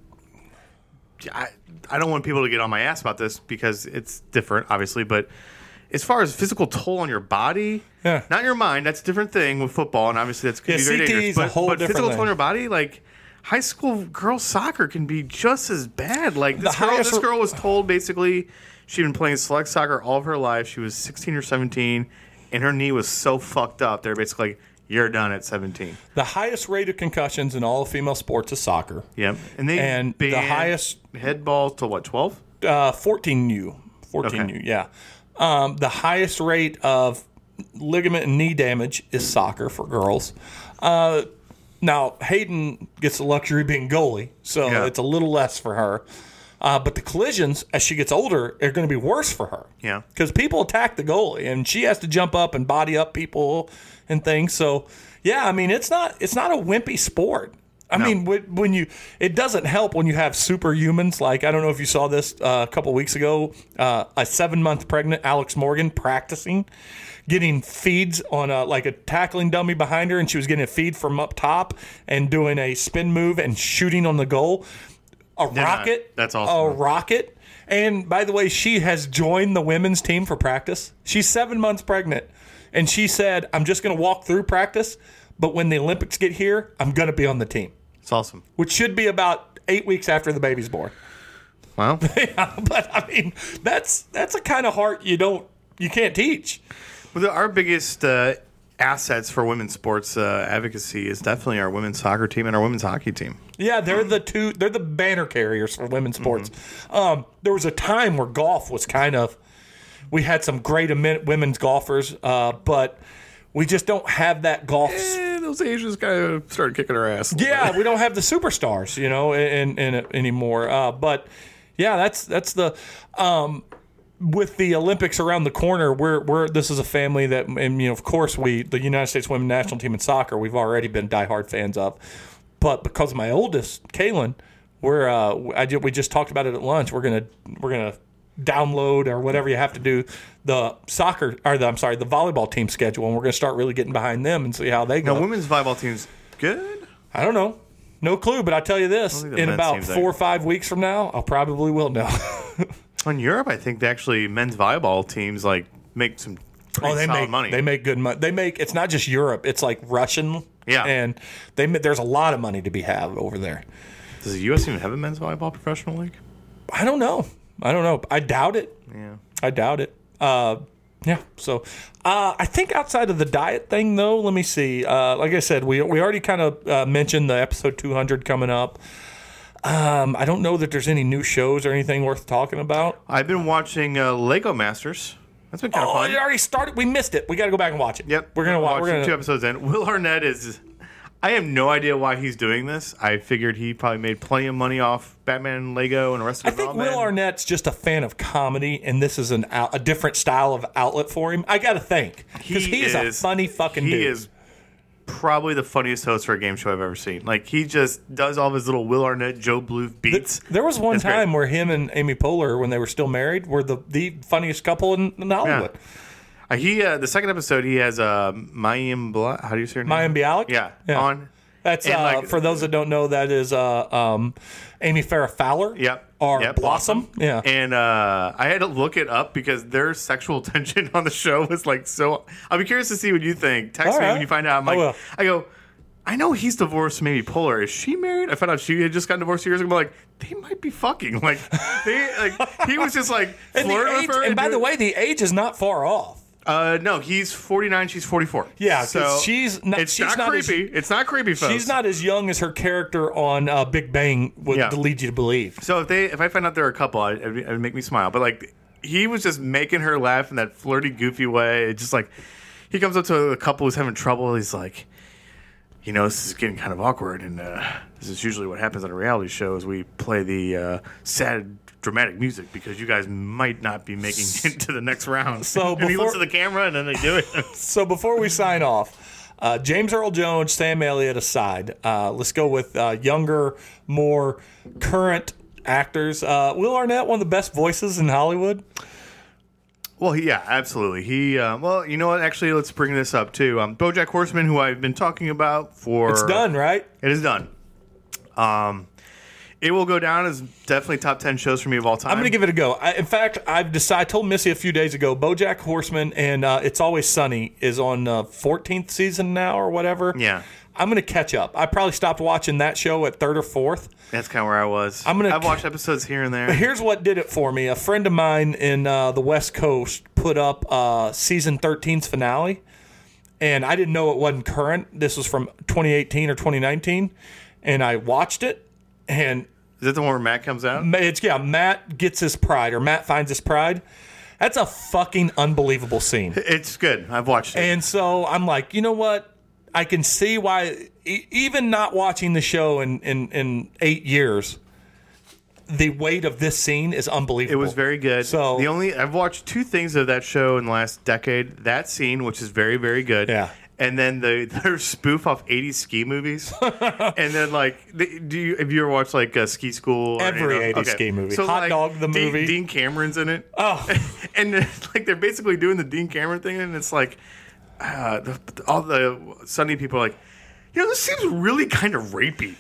I don't want people to get on my ass about this because it's different, obviously, but as far as physical toll on your body, Yeah. not your mind, that's a different thing with football, and obviously that's could be very CTE dangerous. is a whole But different physical thing. toll on your body, like high school girls soccer can be just as bad. Like this girl was told basically she'd been playing select soccer all of her life. She was 16 or 17, and her knee was so fucked up. They're basically like, you're done at 17. The highest rate of concussions in all of female sports is soccer. Yep. And the highest head ball to what, 12? 14U. 14U, yeah. The highest rate of ligament and knee damage is soccer for girls. Now, Hayden gets the luxury of being goalie, so Yeah. it's a little less for her. But the collisions, as she gets older, are going to be worse for her. Yeah. Because people attack the goalie, and she has to jump up and body up people and things. So, yeah, I mean, it's not a wimpy sport. I mean, it doesn't help when you have superhumans. Like, I don't know if you saw this a couple weeks ago, a 7-month pregnant Alex Morgan practicing, getting feeds on a tackling dummy behind her, and she was getting a feed from up top and doing a spin move and shooting on the goal. Rocket. That's awesome. A rocket. And by the way, she has joined the women's team for practice. She's 7 months pregnant. And she said, I'm just going to walk through practice, but when the Olympics get here, I'm going to be on the team. It's awesome. Which should be about 8 weeks after the baby's born. Wow. Yeah, but I mean, that's a kind of heart you can't teach. Well, our biggest assets for women's sports advocacy is definitely our women's soccer team and our women's hockey team. Yeah, they're the banner carriers for women's sports. There was a time where golf was we had some great women's golfers, but we just don't have that golf. Those Asians kind of started kicking our ass. Yeah, we don't have the superstars, in anymore. But yeah, that's the with the Olympics around the corner. This is a family that, and of course, the United States Women's National Team in soccer, we've already been diehard fans of. But because of my oldest, Kaylin, we just talked about it at lunch. We're gonna download or whatever you have to do the the volleyball team schedule, and we're gonna start really getting behind them and see how they go. Now, women's volleyball team's good. I don't know. No clue, but I tell you this: think the in men's about team's 4 or 5 weeks from now, I'll probably will know. In Europe, I think actually men's volleyball teams make some pretty solid money. They make good money. It's not just Europe; it's like Russian. Yeah. And there's a lot of money to be had over there. Does the U.S. even have a men's volleyball professional league? I don't know. I doubt it. Yeah. I doubt it. Yeah. So I think outside of the diet thing, though, let me see. Like I said, we already kind of mentioned the episode 200 coming up. I don't know that there's any new shows or anything worth talking about. I've been watching Lego Masters. That's been kind of fun. It already started. We missed it. We got to go back and watch it. Yep. We're gonna watch. We're gonna 2 episodes in. Will Arnett is. I have no idea why he's doing this. I figured he probably made plenty of money off Batman and Lego and Arrested I think Development. Will Arnett's just a fan of comedy, and this is a different style of outlet for him. I got to think because he is a funny fucking dude. He is probably the funniest host for a game show I've ever seen. Like, he just does all of his little Will Arnett, Joe Bluth beats. There was one It's time great. where him and Amy Poehler, when they were still married, were the funniest couple in Hollywood. The second episode, he has Mayim How do you say her name? Mayim Bialik? Yeah, Yeah. on. That's And, for those that don't know, that is Amy Farrah Fowler. Yep. Or Yep, Blossom. Yeah. And I had to look it up because their sexual tension on the show was like so. I'll be curious to see what you think. Text All me right. when you find out. I'm I like, will. I go, I know he's divorced, maybe Polar. Is she married? I found out she had just gotten divorced 2 years ago. I'm like, they might be fucking. Like, he was just like And, flirting with her. and by the way, the age is not far off. no, he's 49. She's 44. Yeah, 'cause so she's not. It's she's not not creepy. It's not creepy, folks. She's not as young as her character on Big Bang would Yeah. lead you to believe. So if I find out they're a couple, it'd make me smile. But like, he was just making her laugh in that flirty, goofy way. It just like, he comes up to a couple who's having trouble. He's like, this is getting kind of awkward, and this is usually what happens on a reality show: is we play the sad, dramatic music because you guys might not be making it to the next round. So and he looks before- at the camera, and then they do it. So before we sign off, James Earl Jones, Sam Elliott aside, let's go with younger, more current actors. Will Arnett, one of the best voices in Hollywood. Well, yeah, absolutely. He, well, you know what? Actually, let's bring this up too. BoJack Horseman, who I've been talking about for. It's done, right? It is done. It will go down as definitely top 10 shows for me of all time. I'm going to give it a go. In fact, I told Missy a few days ago, BoJack Horseman and It's Always Sunny is on 14th season now or whatever. Yeah. I'm going to catch up. I probably stopped watching that show at third or fourth. That's kind of where I was. I've watched episodes here and there. Here's what did it for me. A friend of mine in the West Coast put up season 13's finale, and I didn't know it wasn't current. This was from 2018 or 2019, and I watched it, and Is that the one where Matt comes out? Matt gets his pride, or Matt finds his pride. That's a fucking unbelievable scene. It's good. I've watched it. And so I'm like, you know what? I can see why, even not watching the show in 8 years, the weight of this scene is unbelievable. It was very good. So I've watched 2 things of that show in the last decade. That scene, which is very, very good. Yeah. And then their spoof off 80s ski movies. And then have you ever watched Ski School? Or Every 80s ski movie. Hot Dog, the movie. Dean Cameron's in it. Oh. And they're basically doing the Dean Cameron thing, and it's like all the Sunny people are like, this seems really kind of rapey.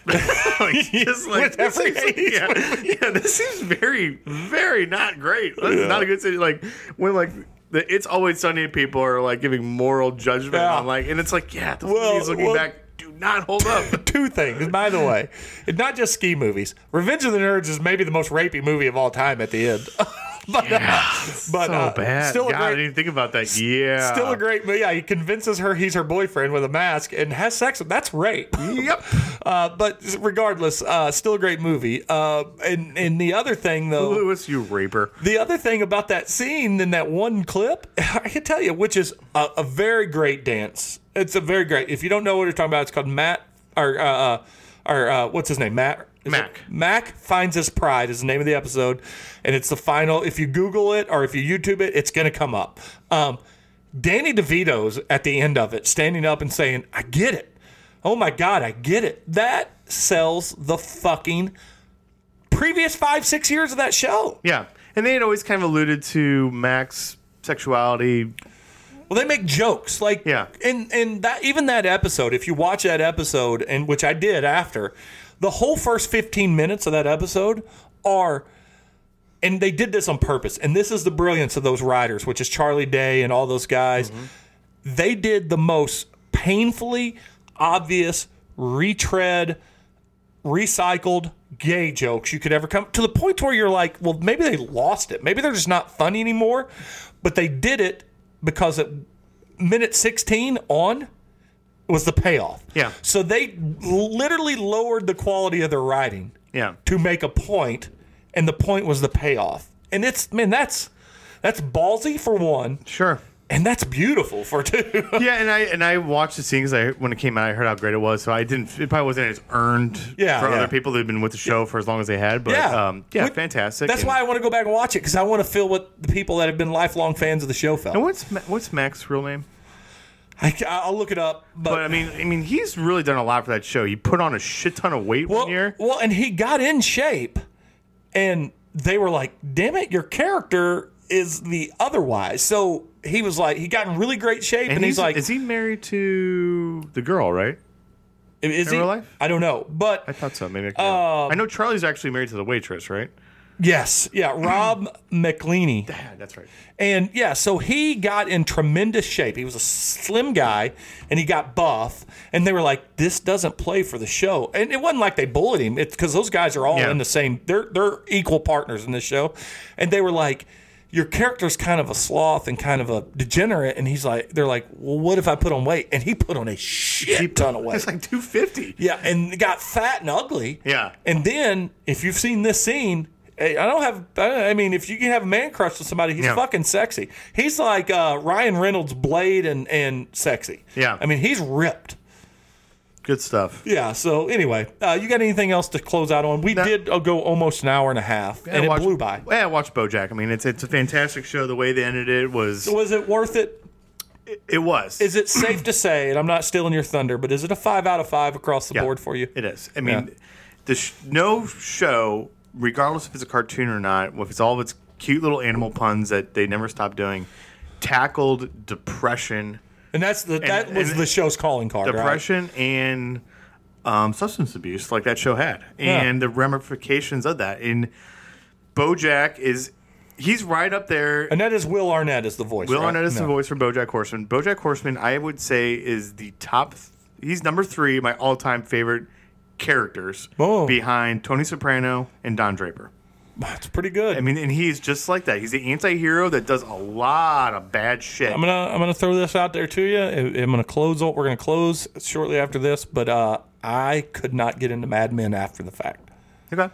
With every 80s this seems very, very not great. This is not a good scene. When It's Always Sunny people are giving moral judgment on and it's the movies looking back do not hold up. 2 things, by the way. It's not just ski movies. Revenge of the Nerds is maybe the most rapey movie of all time at the end. But so bad. Still God, I didn't even think about that. Yeah. Still a great movie. Yeah, he convinces her he's her boyfriend with a mask and has sex with that's rape. Yep. But regardless, still a great movie. And the other thing, though. Lewis, you raper. The other thing about that scene in that one clip, I can tell you, which is a very great dance. It's a very great. If you don't know what you're talking about, it's called Matt, or what's his name? Mac. Mac Finds His Pride is the name of the episode, and it's the final. If you Google it or if you YouTube it, it's going to come up. Danny DeVito's at the end of it, standing up and saying, "I get it. Oh my God, I get it." That sells the fucking previous 5-6 years of that show. Yeah. And they had always kind of alluded to Mac's sexuality. Well, they make jokes and that even that episode. If you watch that episode, and which I did after, the whole first 15 minutes of that episode are, and they did this on purpose. And this is the brilliance of those writers, which is Charlie Day and all those guys. Mm-hmm. They did the most painfully obvious retread, recycled gay jokes you could ever come to the point where you're like, well, maybe they lost it. Maybe they're just not funny anymore. But they did it because at minute 16 on was the payoff. Yeah. So they literally lowered the quality of their writing to make a point, and the point was the payoff. And that's ballsy for one. Sure. And that's beautiful for 2. Yeah, and I watched the scene because when it came out, I heard how great it was. So it probably wasn't as earned for other people that had been with the show for as long as they had. But fantastic. That's why I want to go back and watch it, because I want to feel what the people that have been lifelong fans of the show felt. And what's Mac's real name? I'll look it up. But I mean, he's really done a lot for that show. He put on a shit ton of weight one year. Well, and he got in shape, and they were like, "Damn it, your character is the otherwise." So he was like, he got in really great shape, and he's like, is he married to the girl, right? Is in he? real life? I don't know, but I thought so. Maybe I can. I know Charlie's actually married to the waitress, right? yes, yeah, Rob McElhenney. Yeah, that's right. And yeah, so he got in tremendous shape. He was a slim guy, and he got buff. And they were like, "This doesn't play for the show." And it wasn't like they bullied him. It's because those guys are all in the same. They're equal partners in this show. And they were like, "Your character's kind of a sloth and kind of a degenerate." And they're like, "Well, what if I put on weight?" And he put on a shit ton of weight. It's like 250. Yeah, and got fat and ugly. Yeah. And then if you've seen this scene. I mean, if you can have a man crush with somebody, he's fucking sexy. He's like Ryan Reynolds, Blade, and sexy. Yeah. I mean, he's ripped. Good stuff. Yeah. So anyway, you got anything else to close out on? We did go almost an hour and a half, and it blew by. Yeah, watch BoJack. I mean, it's a fantastic show. The way they ended it was. Was it worth it? It was. Is it safe to say, and I'm not stealing your thunder, but is it a 5 out of 5 across the board for you? It is. I mean, no show, regardless if it's a cartoon or not, if it's all of its cute little animal puns that they never stop doing, tackled depression. And that was the show's calling card, depression right? and substance abuse, like that show had, and the ramifications of that. And BoJack he's right up there. And that is Will Arnett is the voice. Will Arnett is the voice for BoJack Horseman. BoJack Horseman, I would say, is the top. He's number 3 of my all-time favorite characters behind Tony Soprano and Don Draper. That's pretty good. I mean, and he's just like that. He's the anti-hero that does a lot of bad shit. I'm gonna throw this out there to you. I'm gonna close. We're gonna close shortly after this, but I could not get into Mad Men after the fact. Okay.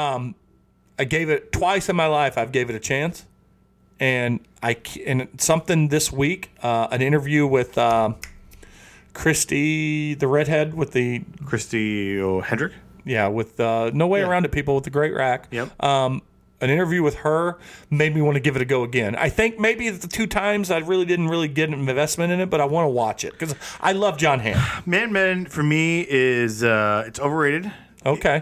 I gave it twice in my life. I've gave it a chance, and something this week. An interview with Christy, the redhead with the Christy Hendrick. Yeah, with No Way Around It, people with the Great Rack. Yep. An interview with her made me want to give it a go again. I think maybe the 2 times I didn't get an investment in it, but I want to watch it because I love John Hamm. Mad Men for me is it's overrated. Okay.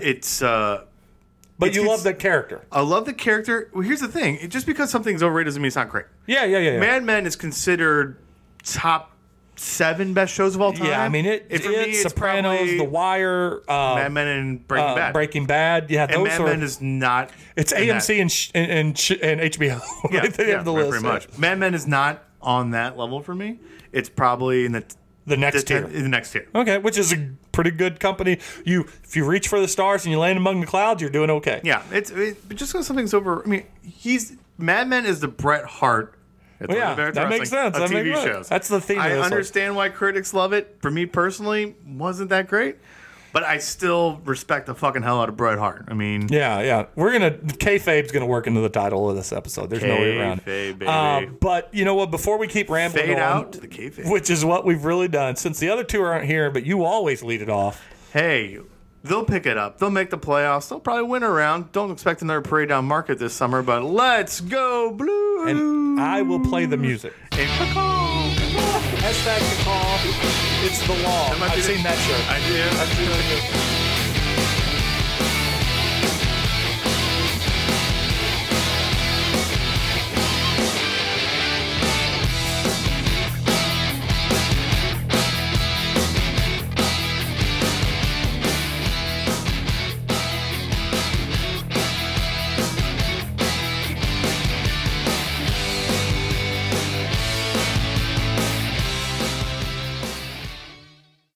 But you love that character. I love the character. Well, here's the thing: just because something's overrated doesn't mean it's not great. Yeah. Mad Men is considered top 7 best shows of all time. Yeah, I mean it's Sopranos, The Wire, Mad Men, and Breaking Bad. Breaking Bad, yeah, and Mad Men is not. It's AMC and HBO. Yeah, they have the list. Pretty much. Mad Men is not on that level for me. It's probably in the next tier. In the next tier. Okay, which is a pretty good company. If you reach for the stars and you land among the clouds, you're doing okay. Yeah, it's just because something's over. I mean, Mad Men is the Bret Hart. That makes sense. Of TV shows. That's the theme. I understand why critics love it. For me personally, wasn't that great, but I still respect the fucking hell out of Bret Hart. I mean, yeah. Kayfabe's gonna work into the title of this episode. There's no way around it. Baby. But you know what? Before we keep rambling Fade on, out to the kayfabe, which is what we've really done since the other 2 aren't here, but you always lead it off. Hey. They'll pick it up. They'll make the playoffs. They'll probably win a round. Don't expect another parade down market this summer, but let's go Blue. And I will play the music. And Hashtag the call. It's the law. I've seen that shirt. I do.